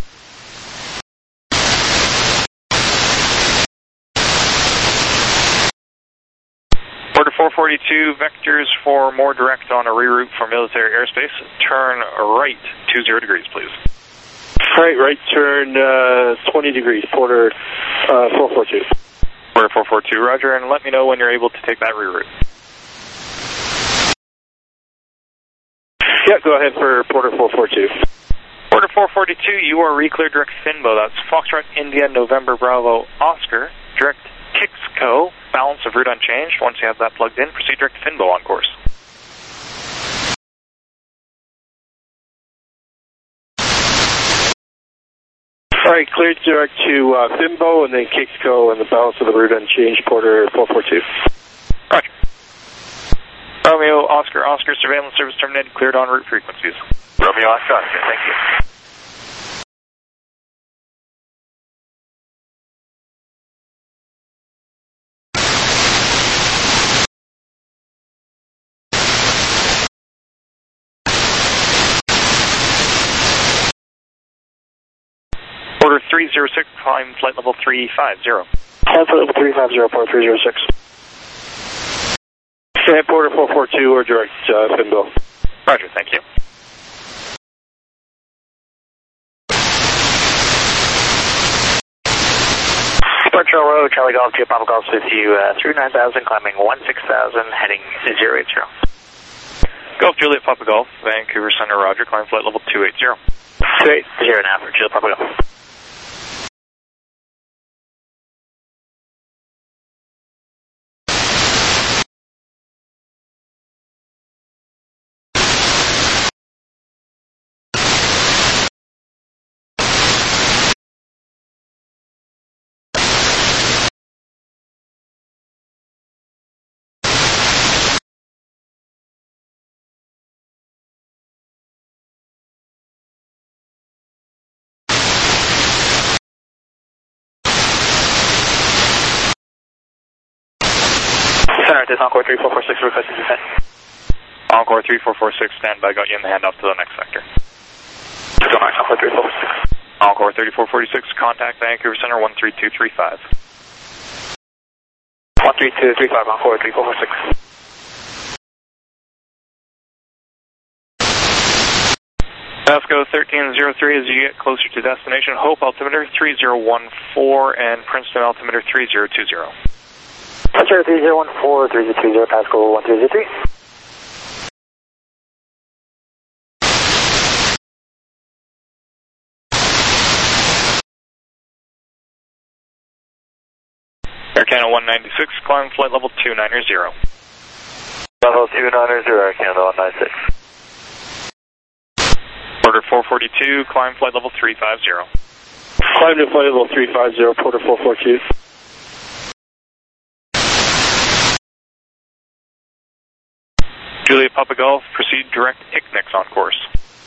S9: Porter 442, vectors for more direct on a reroute for military airspace. Turn right 20 degrees, please.
S7: Right turn 20 degrees, Porter 442.
S9: Porter 442, roger, and let me know when you're able to take that reroute.
S7: Yeah, go ahead for Porter 442.
S9: Porter 442, you are recleared direct Finbo. That's Foxtrot India November Bravo Oscar, direct Kixco, balance of route unchanged. Once you have that plugged in, proceed direct Finbo on course.
S7: All right, cleared direct to Finbo and then Kixco and the balance of the route unchanged, Porter 442.
S9: Roger. Romeo Oscar, Oscar, surveillance service terminated, cleared en route frequencies.
S1: Romeo Oscar, Oscar, thank you.
S9: Porter 306, climb flight level 350.
S7: Climb flight level 350, Porter 306. Okay, Porter 442 or direct Finbo.
S9: Roger, thank you.
S6: Airport Trail Road, Charlie Golf, Juliet Papa Golf with you through 9,000, climbing 16,000, heading 080.
S9: Golf Juliet Papa Golf, Vancouver Center, Roger, climb flight level 280.
S6: 280 now for Juliet Papa Golf. Center, this Encore 3446 requesting descent.
S9: Encore 3446, standby, got you in the handoff to the next sector.
S6: Encore 3446.
S9: Encore 3446, contact Vancouver Center 13235.
S6: 13235, Encore 3446.
S9: Pasco 1303 as you get closer to destination. Hope altimeter 3014 and Princeton altimeter 3020.
S6: Pasco 3014, 3020, Pasco 1303.
S9: Air Canada 196, climb flight level 290.
S3: Level 290, Air Canada 196.
S9: Porter 442, climb flight level 350.
S10: Climb to flight level 350, Porter 442.
S9: Juliet Papa Golf, proceed direct ICNIX on course.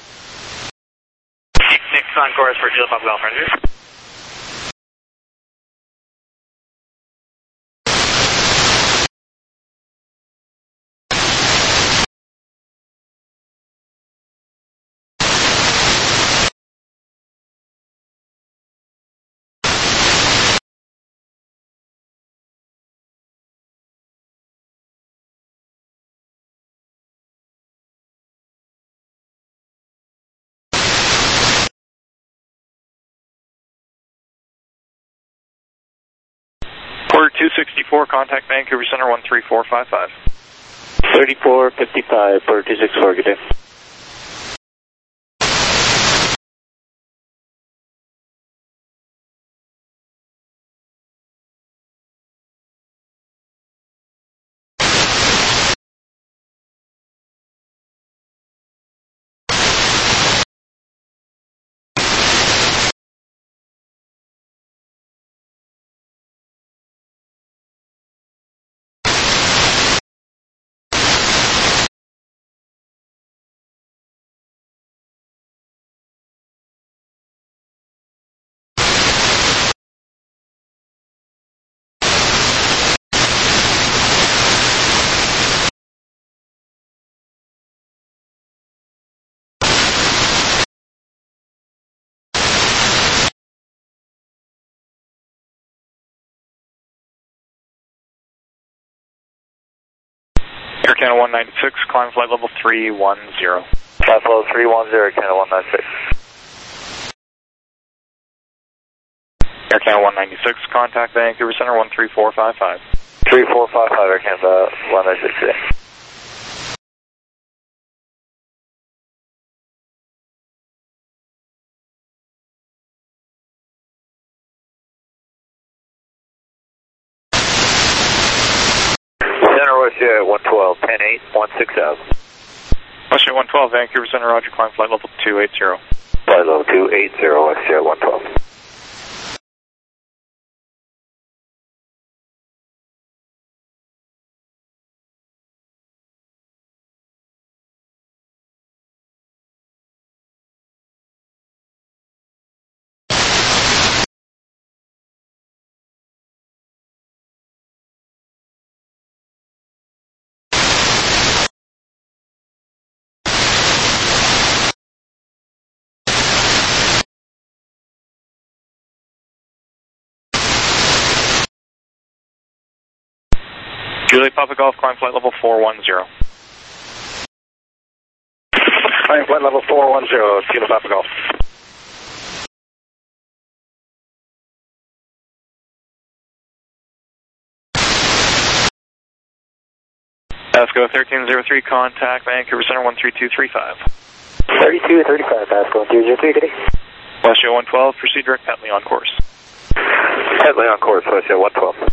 S6: ICNIX on course for Juliet Papa Golf, Ranger.
S9: Porter 264, contact Vancouver Center 13455.
S10: 3455, Porter 264, good day.
S9: Air Canada 196, climb flight level 310.
S3: Flight level 310, Air Canada 196.
S9: Air Canada 196, contact Vancouver Center 13455.
S3: 3455, Air Canada 196, today. Center Westjet 112, 10-8, 16,000.
S9: Westjet 112, Vancouver Center, Roger, climb flight level 280.
S3: Flight level 280, Westjet 112.
S9: Juliet Papa Golf, climb flight level 410.
S3: Climb flight level 410, Juliet Papa Golf.
S9: Pasco 1303, contact Vancouver Center 13235.
S5: 3235, Pasco 1303, good day.
S9: West Show 112, proceed direct Petley on course.
S3: Petley on course, West Show 112.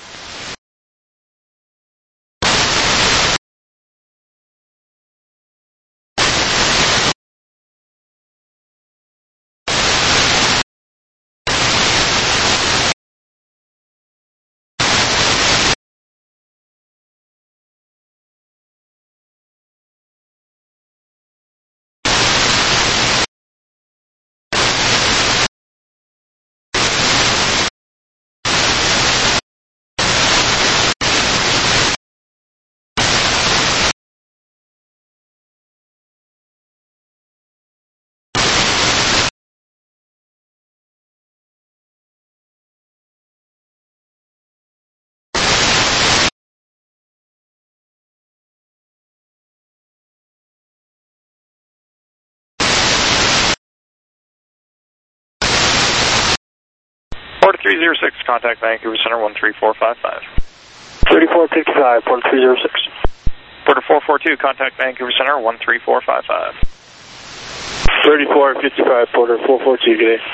S9: Port 306, contact Vancouver Center 13455.
S10: 3455, Port 306.
S9: Porter 442, contact Vancouver Center 13455.
S10: 3455, Porter 442, good day.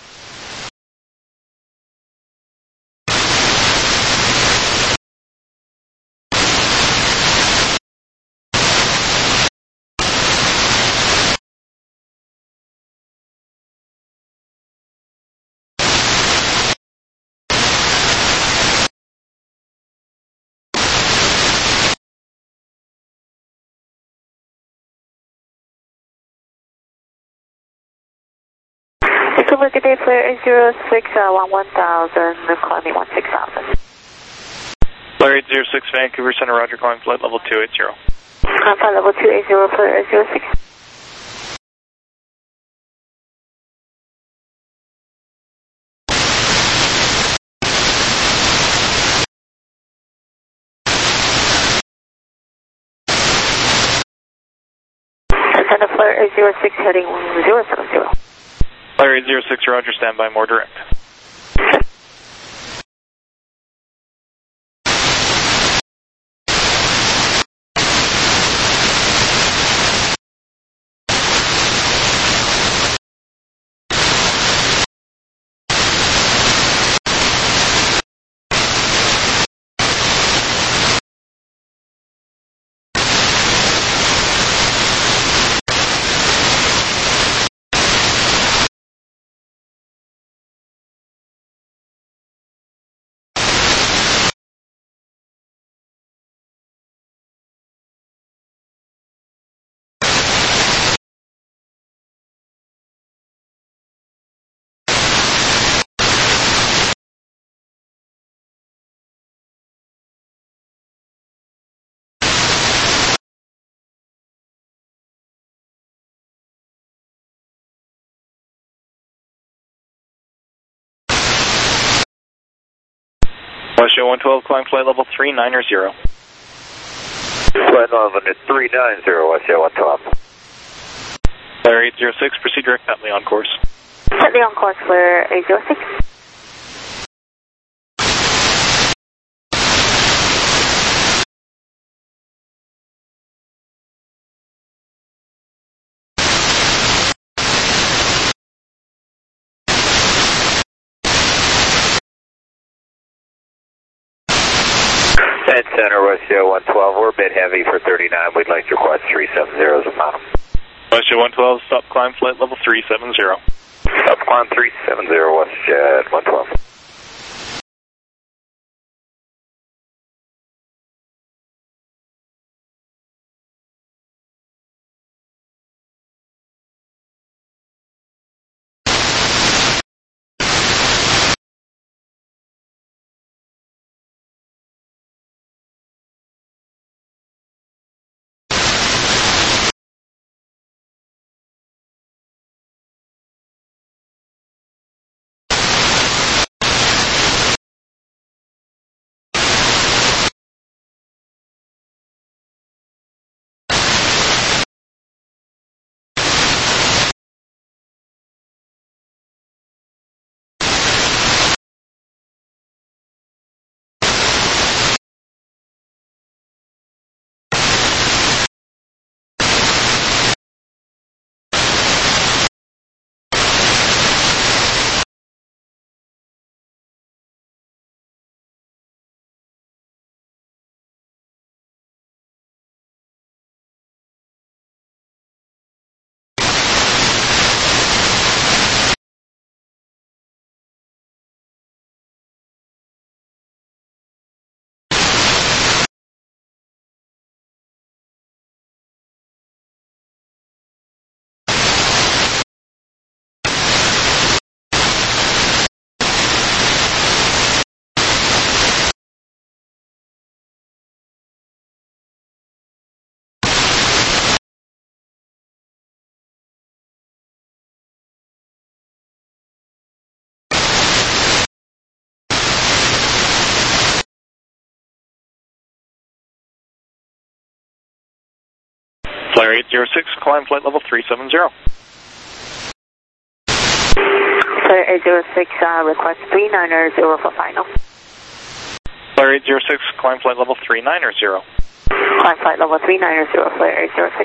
S8: Vancouver, good day, Flare 06, 1000, climbing 16000.
S9: Flare 806, Vancouver Center, roger, calling flight level 280.
S8: Flight level 280, Flare 06. Center Flare 806 heading 070.
S9: Flare 806, roger, standby, more direct. West Show 112, climb flight level 390.
S3: Flight level 390, West Show 112.
S9: Flare 806, proceed direct Petley on course.
S8: Petley on course, Flare 806.
S3: Head center, West Show 112. We're a bit heavy for 39. We'd like to request 370 as a bottom.
S9: West Show 112, stop climb flight level 370.
S3: Stop climb 370, West Jet 112.
S9: Flyer 806, climb flight level 370.
S11: Flyer 806, request 390 for final.
S9: Flyer 806, climb flight level 390.
S11: Climb flight level 390, Flyer 806.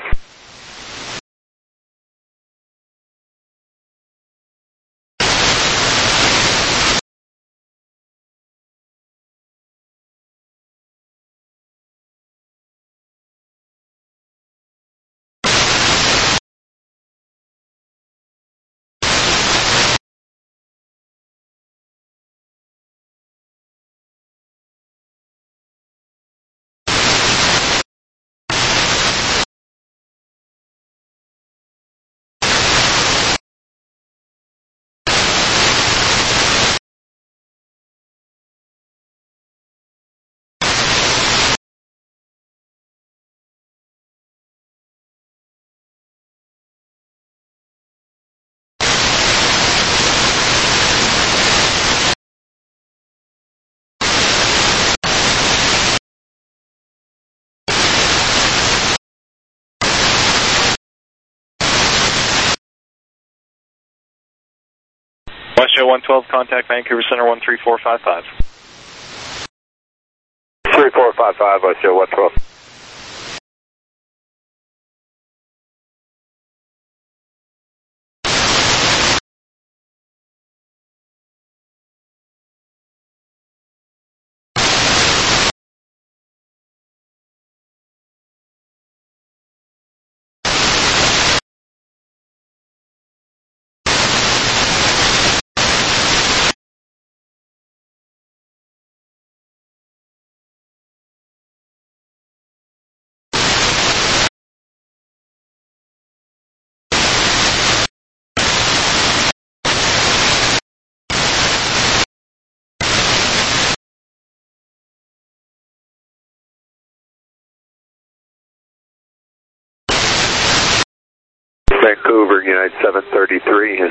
S9: West Show 112, contact Vancouver Center 13455.
S3: 3455, West Show 112. Vancouver, United 733 is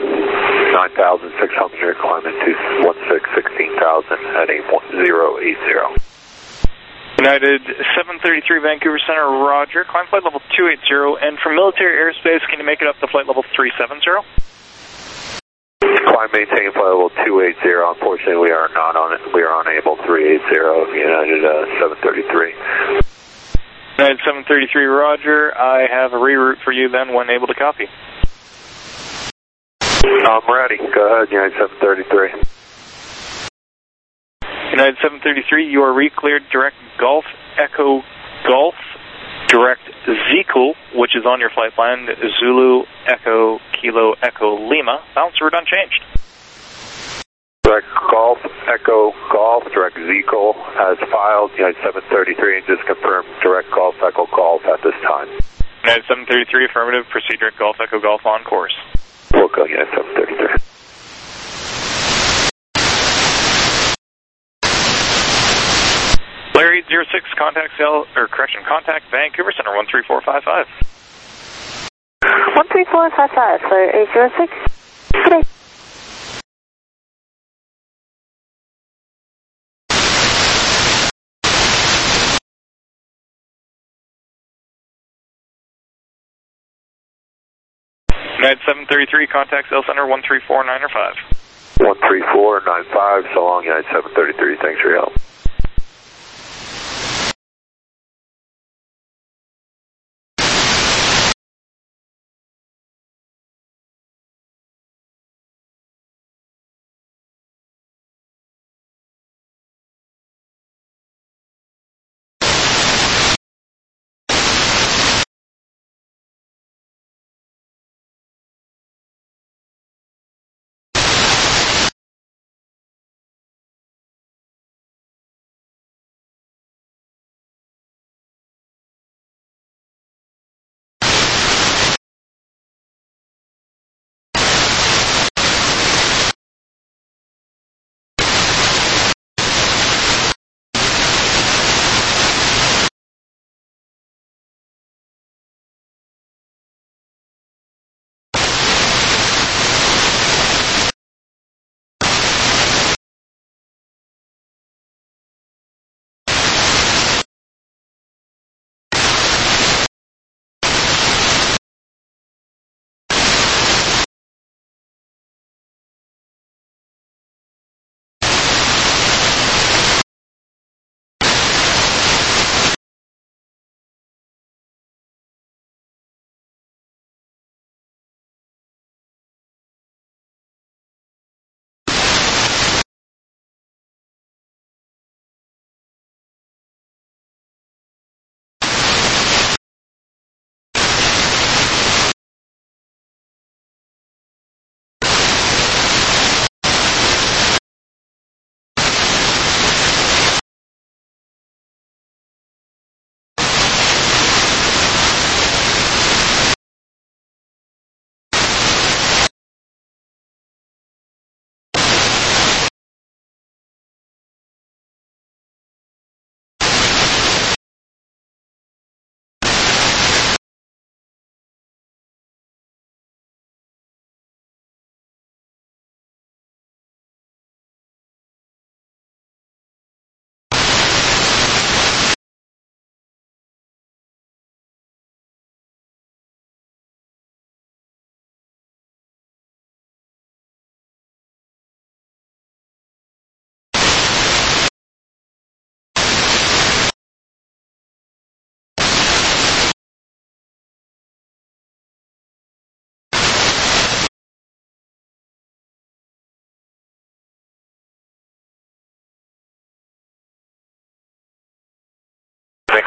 S3: 9,600, climbing to 16,000 at a 1080.
S9: United 733 Vancouver Center, roger. Climb flight level 280, and from military airspace, can you make it up to flight level 370?
S3: Climb maintain flight level 280. Unfortunately, we are not on it. We are unable 380, United 733.
S9: United 733, roger. I have a reroute for you then when able to copy.
S3: I'm ready. Go ahead, United 733.
S9: United 733, you are re-cleared direct Golf Echo Golf, direct ZCOOL, which is on your flight plan, Zulu Echo Kilo Echo Lima. Balance route unchanged.
S3: Direct Golf Echo Golf, direct ZCOOL as filed, United 733, and just confirm direct Golf Echo Golf at this time.
S9: United 733, affirmative, proceed direct Golf Echo Golf on course.
S3: We'll go, United 733.
S9: Flyer 806, contact contact Vancouver Center 13455.
S11: 13455, Flyer 806. Good day.
S9: United 733, contact Cell Center 13495.
S3: 13495, so long, United 733, thanks for your help.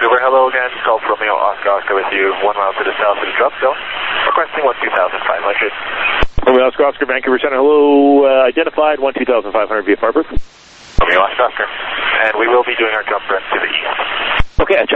S1: Vancouver, hello again. Golf Romeo Oscar with you 1 mile to the south of the drop zone. Requesting 12,500.
S12: Romeo Oscar, Vancouver Center, hello. Identified 12,500 via Farber.
S1: Romeo Oscar. And we will be doing our jump run to the east.
S12: Okay, I check.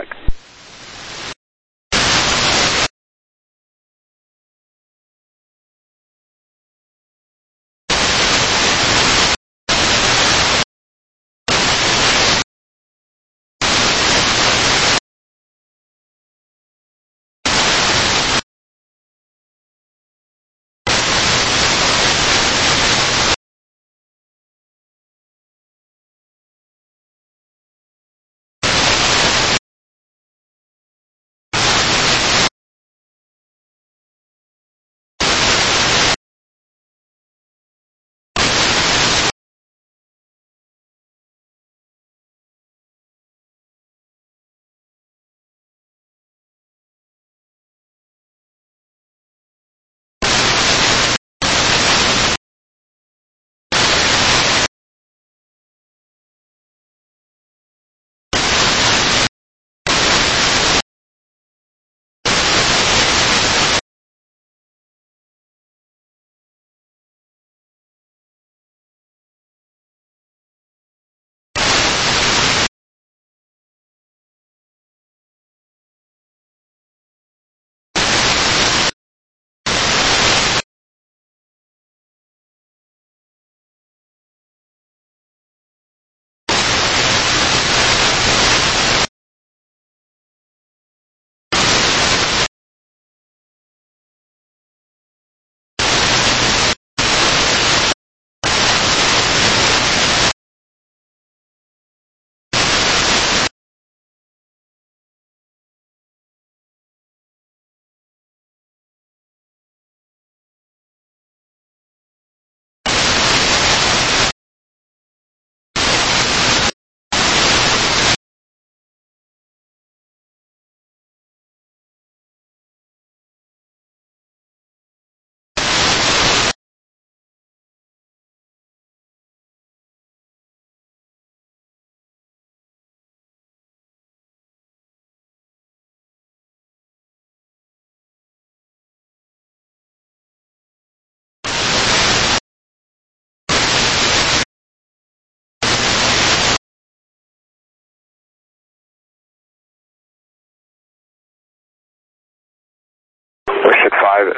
S3: Bushwick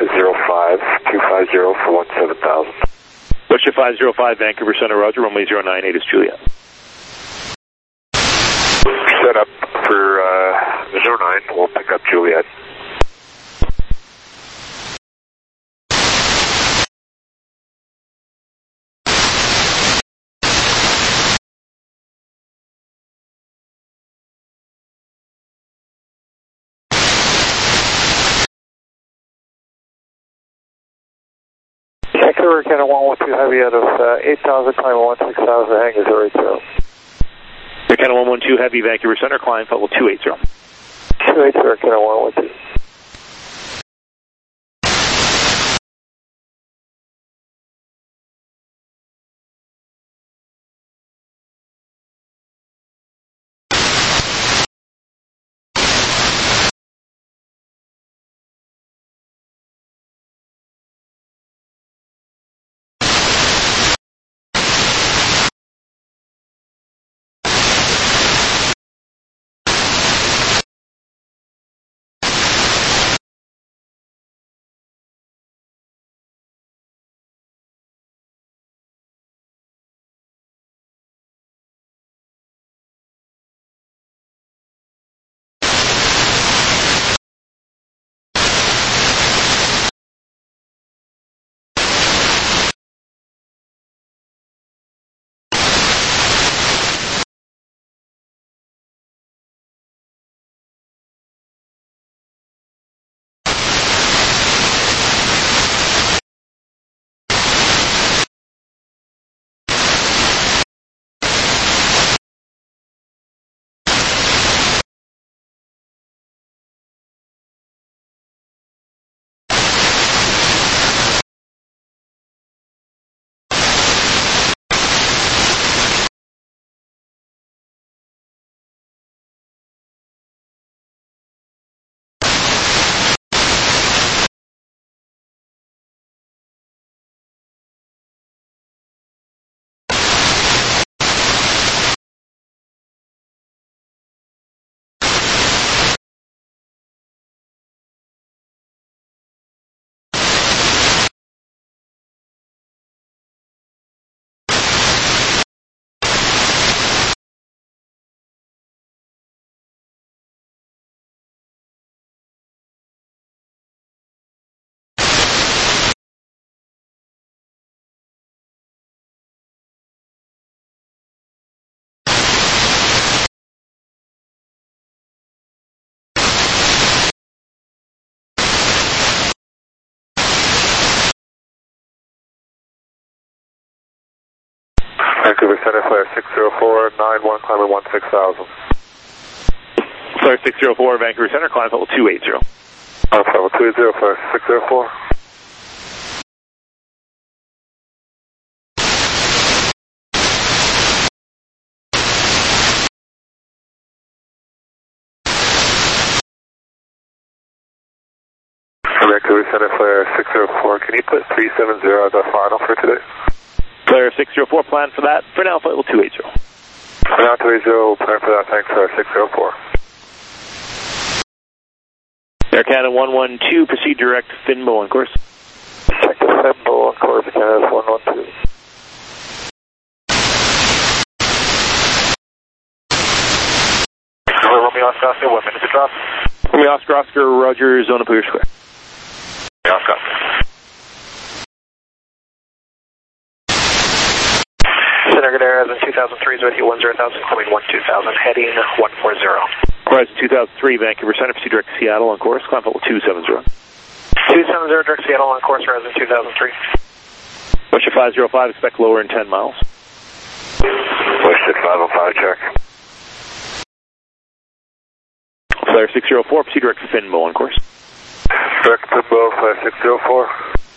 S3: 505, 250 for 17,000.
S12: Bushwick 505, Vancouver Center, Roger, runway 098 is Juliet.
S3: Set up for 09, we'll pick up Juliet.
S10: Vancouver, Canada 112 Heavy out of 8,000, climb 16,000, hang is 080.
S12: Canada 112 Heavy, Vancouver Center, climb level 280.
S10: 280, Canada 112.
S3: Vancouver Center, flare 60491, climbing 16,000.
S12: Flare 604, Vancouver Center, climb level 280.
S3: Alpha level 280, flare 604. Vancouver Center, flare 604. Can you put 370 as our final for today?
S12: Flare 604, plan for that. For now, flight level 280.
S3: For now, 280, plan for that. Thanks, flare 604.
S12: Air Canada 112, proceed direct Finbo on course.
S10: Check the Finbo on course, Canada 112.
S1: Romeo Oscar, 1 minute to drop.
S12: Romeo Oscar, Roger, zone of clear square.
S1: Oscar. Center good air, Horizon 2003 is with you, 10,000, climbing 12,000, heading 140.
S12: Horizon 2003, Vancouver Center, proceed direct Seattle on course, climb level 270.
S1: 270 direct Seattle on course, Horizon 2003.
S12: Westjet 505, expect lower in 10 miles.
S3: Westjet 505, check.
S12: Flare 604, proceed direct Finbo on course.
S3: Direct Finbo, flare 604.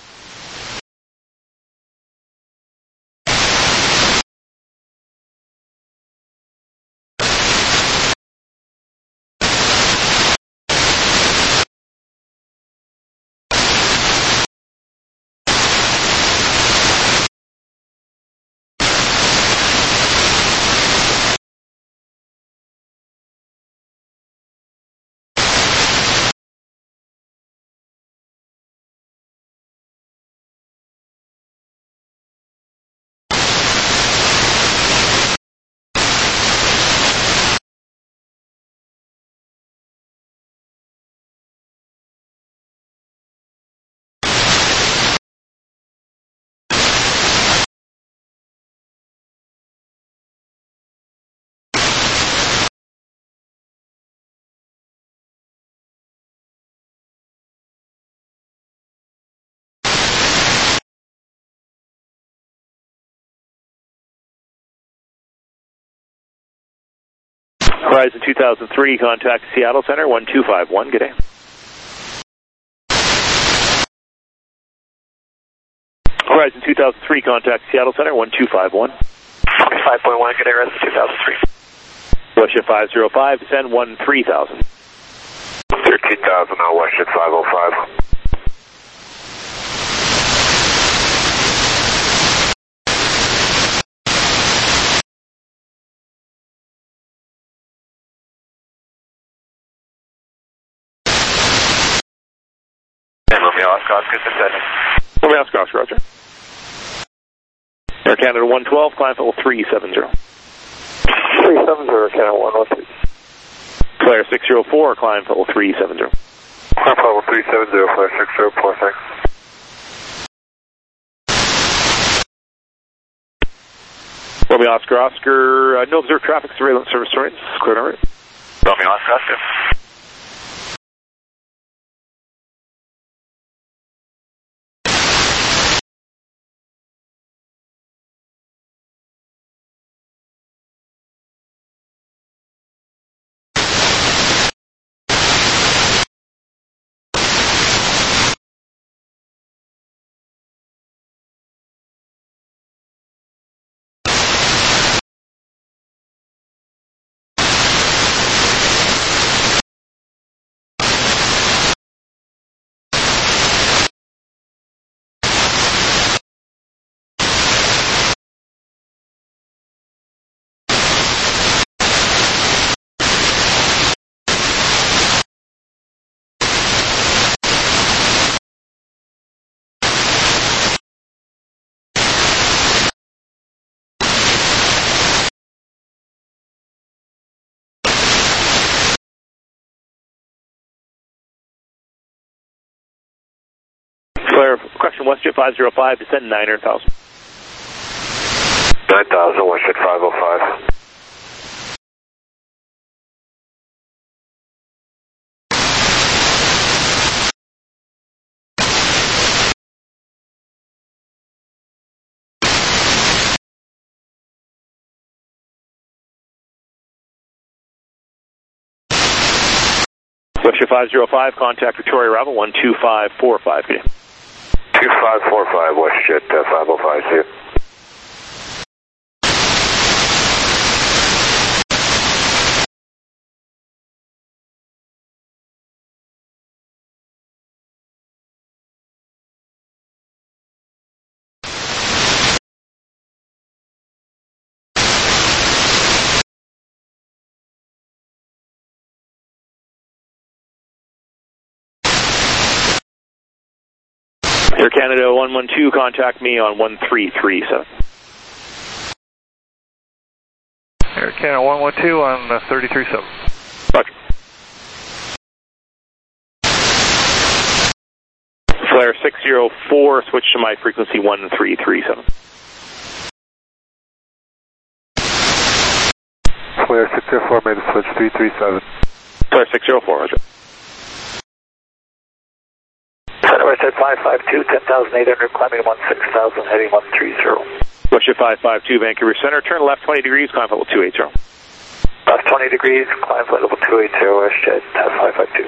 S12: Horizon 2003, contact Seattle Center, 1251, good day. Horizon 2003, contact Seattle Center, 1251.
S1: 5.1, good day, Horizon 2003.
S12: Westjet 505, descend 13,000.
S3: 13,000 now, Westjet 505.
S1: Romeo Oscar, descending.
S12: Romeo Oscar, Roger. Air Canada 112, climb level 370.
S10: 370, Canada 112.
S12: Flare 604, climb level 370.
S3: Climb level 370, flare 604, thanks.
S12: Romeo Oscar, no observed traffic surveillance service stories, clear number.
S1: Romeo Oscar.
S12: Flare, question Westjet 505, descend 9,000.
S3: 9,000, Westjet 505.
S12: Russia 505, contact Victoria Arrival 12545.
S3: 2545, WestJet 505, see you.
S12: Air Canada 112, contact me on 1337.
S10: Air Canada 112 on 337.
S12: Roger. Flare 604, switch to my frequency 1337.
S10: Flare 604, made the switch 337.
S12: Flare 604, roger.
S5: I said 552, 10,800, climbing 16,000, heading 130.
S12: Russia 552, Vancouver Center, turn left 20 degrees, climb level 280.
S5: Left 20 degrees, climb flight level 280, WestJet 552.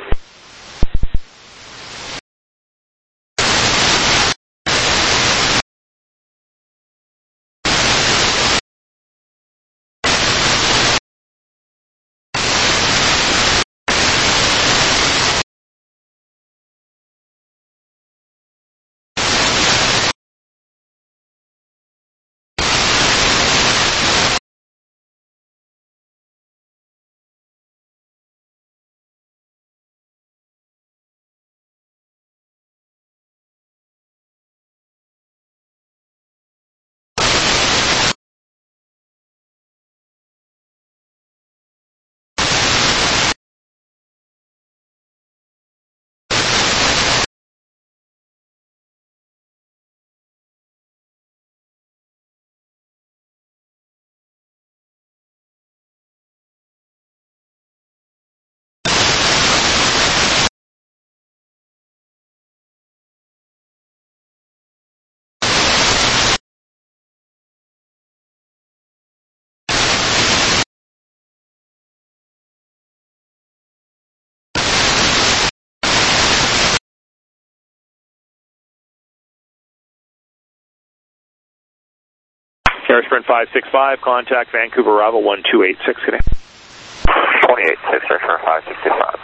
S12: Air Sprint 565, contact Vancouver Arrival 1286. Good day.
S1: 286, Air Sprint 565.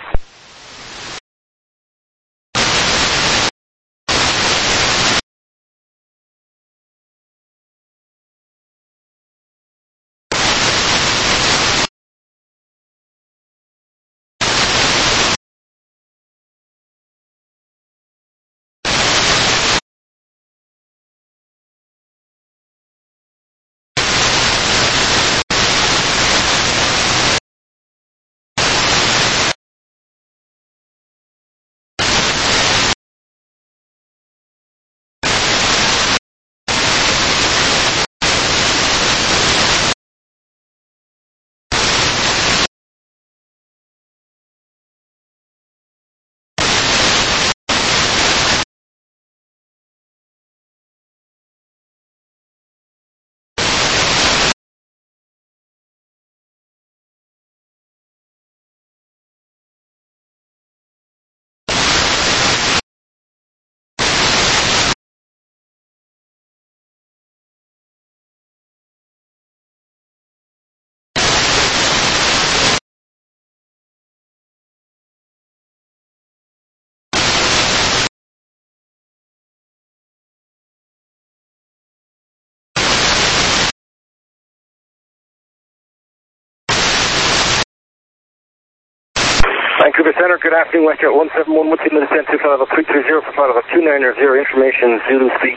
S13: Vancouver Center, good afternoon, WestJet 171, what's in the descent, 250 for flight level 290, information, Zulu speed,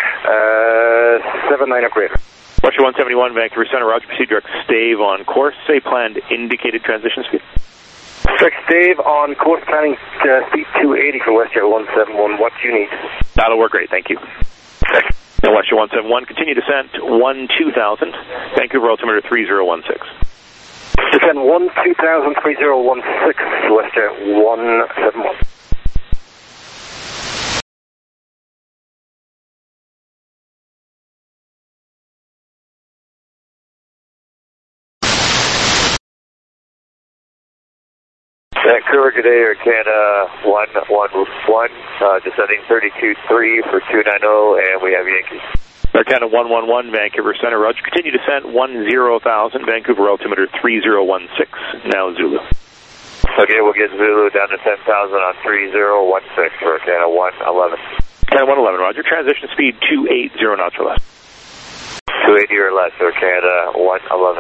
S13: 79 operator.
S12: Russia 171, Vancouver Center, roger, proceed direct stave on course, say planned indicated transition speed.
S13: Direct stave on course, planning speed 280 for WestJet 171, what do you need?
S12: That'll work great, thank you. Now WestJet 171, continue descent 2000, Vancouver altimeter 3016.
S13: Descend 2000, 3016, WestJet 171.
S3: Vancouver, good day, Air Canada 111, descending 32.3 for 290, and we have Yankee.
S12: Air Canada 111, Vancouver Center, roger. Continue descent 10,000, Vancouver altimeter 3016, now Zulu.
S3: Okay, we'll get Zulu down to 10,000 on 3016 for Air Canada 111.
S12: Canada 111, roger. Transition speed 280 knots or less.
S3: 280 or less, Air Canada 111.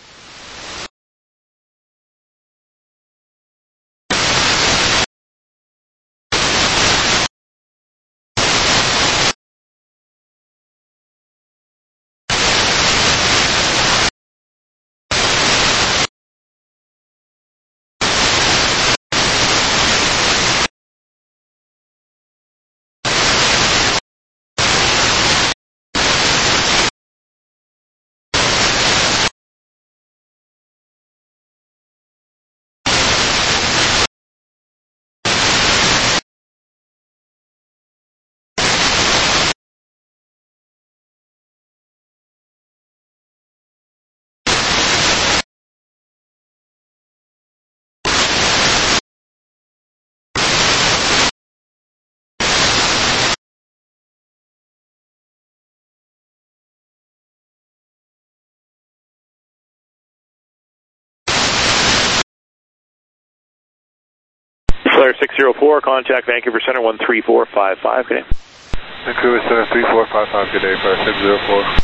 S12: Flare 604, contact Vancouver Center 13455, good day.
S10: Vancouver Center 3455, good day, Flare 604.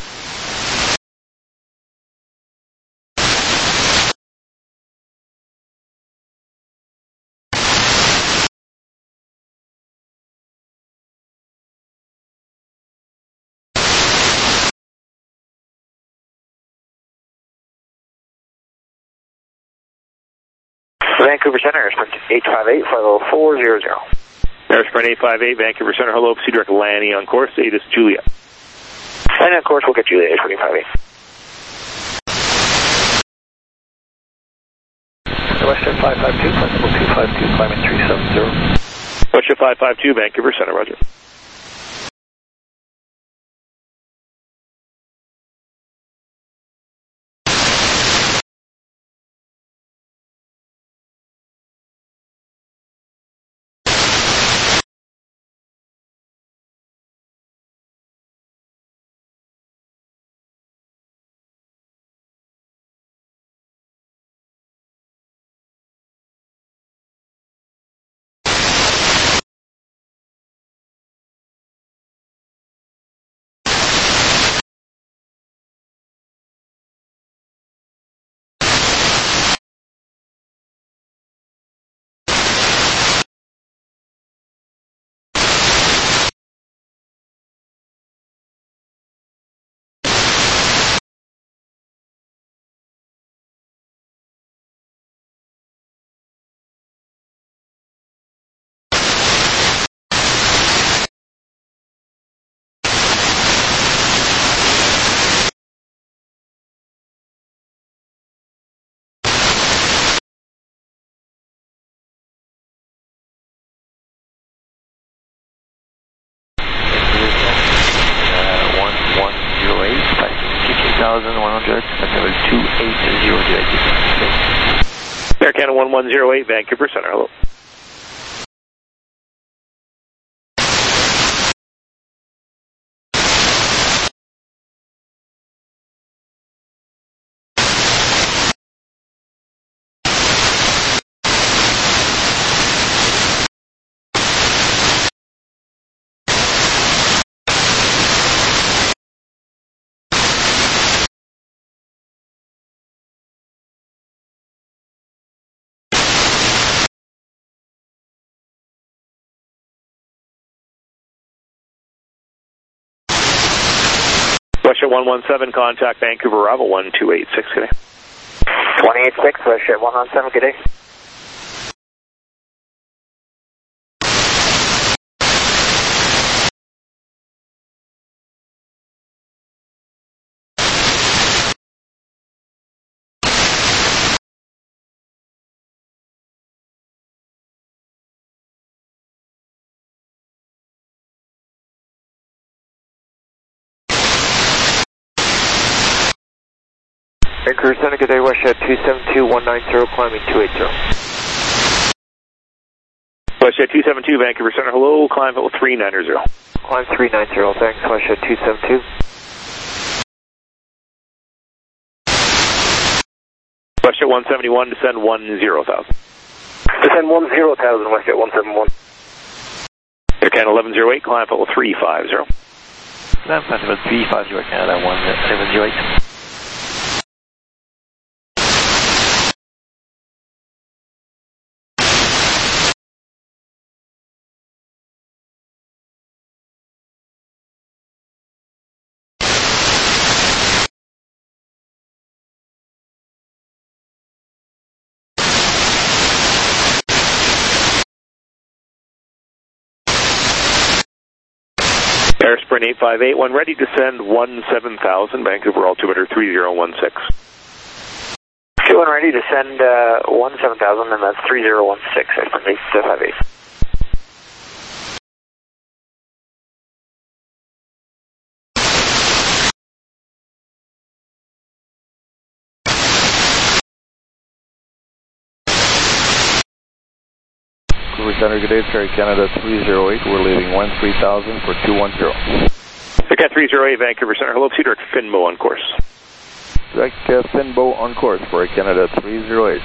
S6: Vancouver Center, Airsprint 858, flight level 400.
S12: Airsprint 858, Vancouver Center, hello, proceed direct Lanny on course, ATIS Juliet.
S6: Lanny on course, we'll get Juliet, Airsprint 858.
S4: WestJet 552, flight level 252, climbing 370.
S12: WestJet 552, Vancouver Center, roger. Air Canada 1108, Vancouver Center, hello. WestJet 117, contact Vancouver Bravo 1286, good day.
S6: 286, WestJet 117, good day.
S10: Vancouver Center, good day, WestJet 272190, climbing 280.
S12: WestJet 272, Vancouver Center, hello, climb level 390.
S10: Climb 390, thanks, WestJet 272.
S12: WestJet 171, descend 10,000.
S13: Descend 10,000, WestJet 171.
S12: Air Canada 1108, climb level 350.
S4: Climb level 350, Air Canada 1708.
S12: Air Sprint 858, when ready, descend 17,000, Vancouver altimeter 3016.
S6: Okay, when ready, descend 17,000, and that's 3016, Air Sprint 858.
S14: Vancouver Center, good day, Air Canada 308, we're leaving 13,000 for 210.
S12: Air Canada 308, Vancouver Center, hello, see direct Finbo on course.
S14: Direct Finbo on course for Air Canada 308.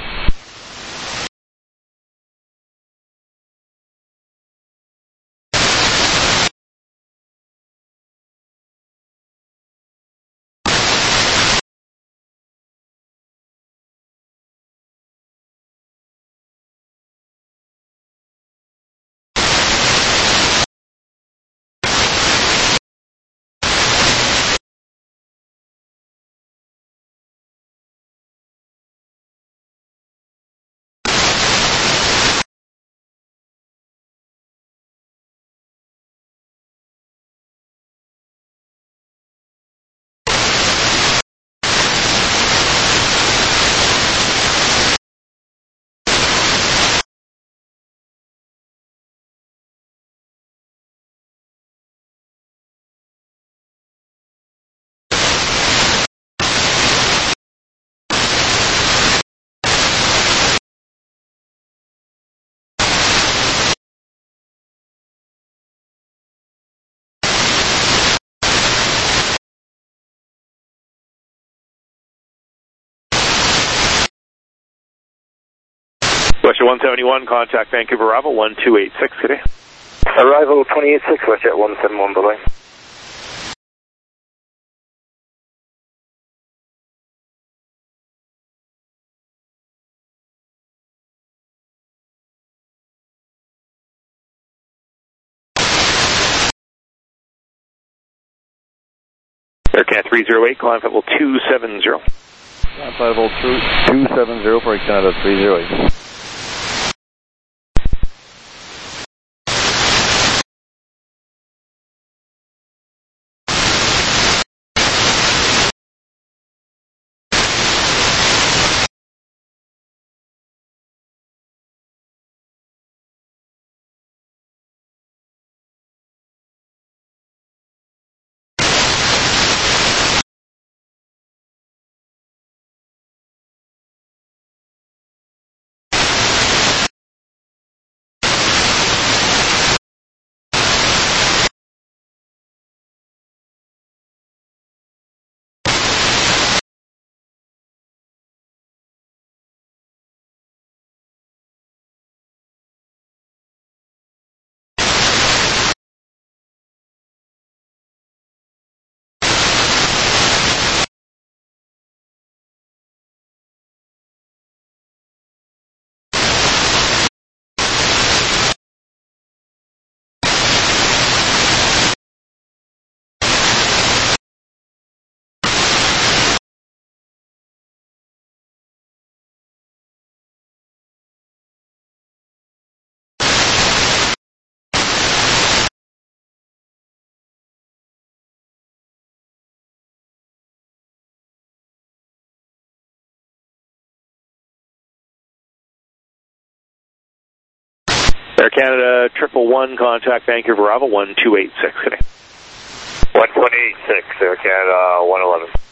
S12: WestJet 171, contact Vancouver Bravo 1286 today.
S13: Arrival 286, WestJet 171, bye-bye.
S12: Air Canada 308, climb level 270.
S14: Climb level 270 for Air Canada 308.
S12: Air Canada 111, contact Vancouver Bravo 1286 today.
S3: 1286, Air Canada 111.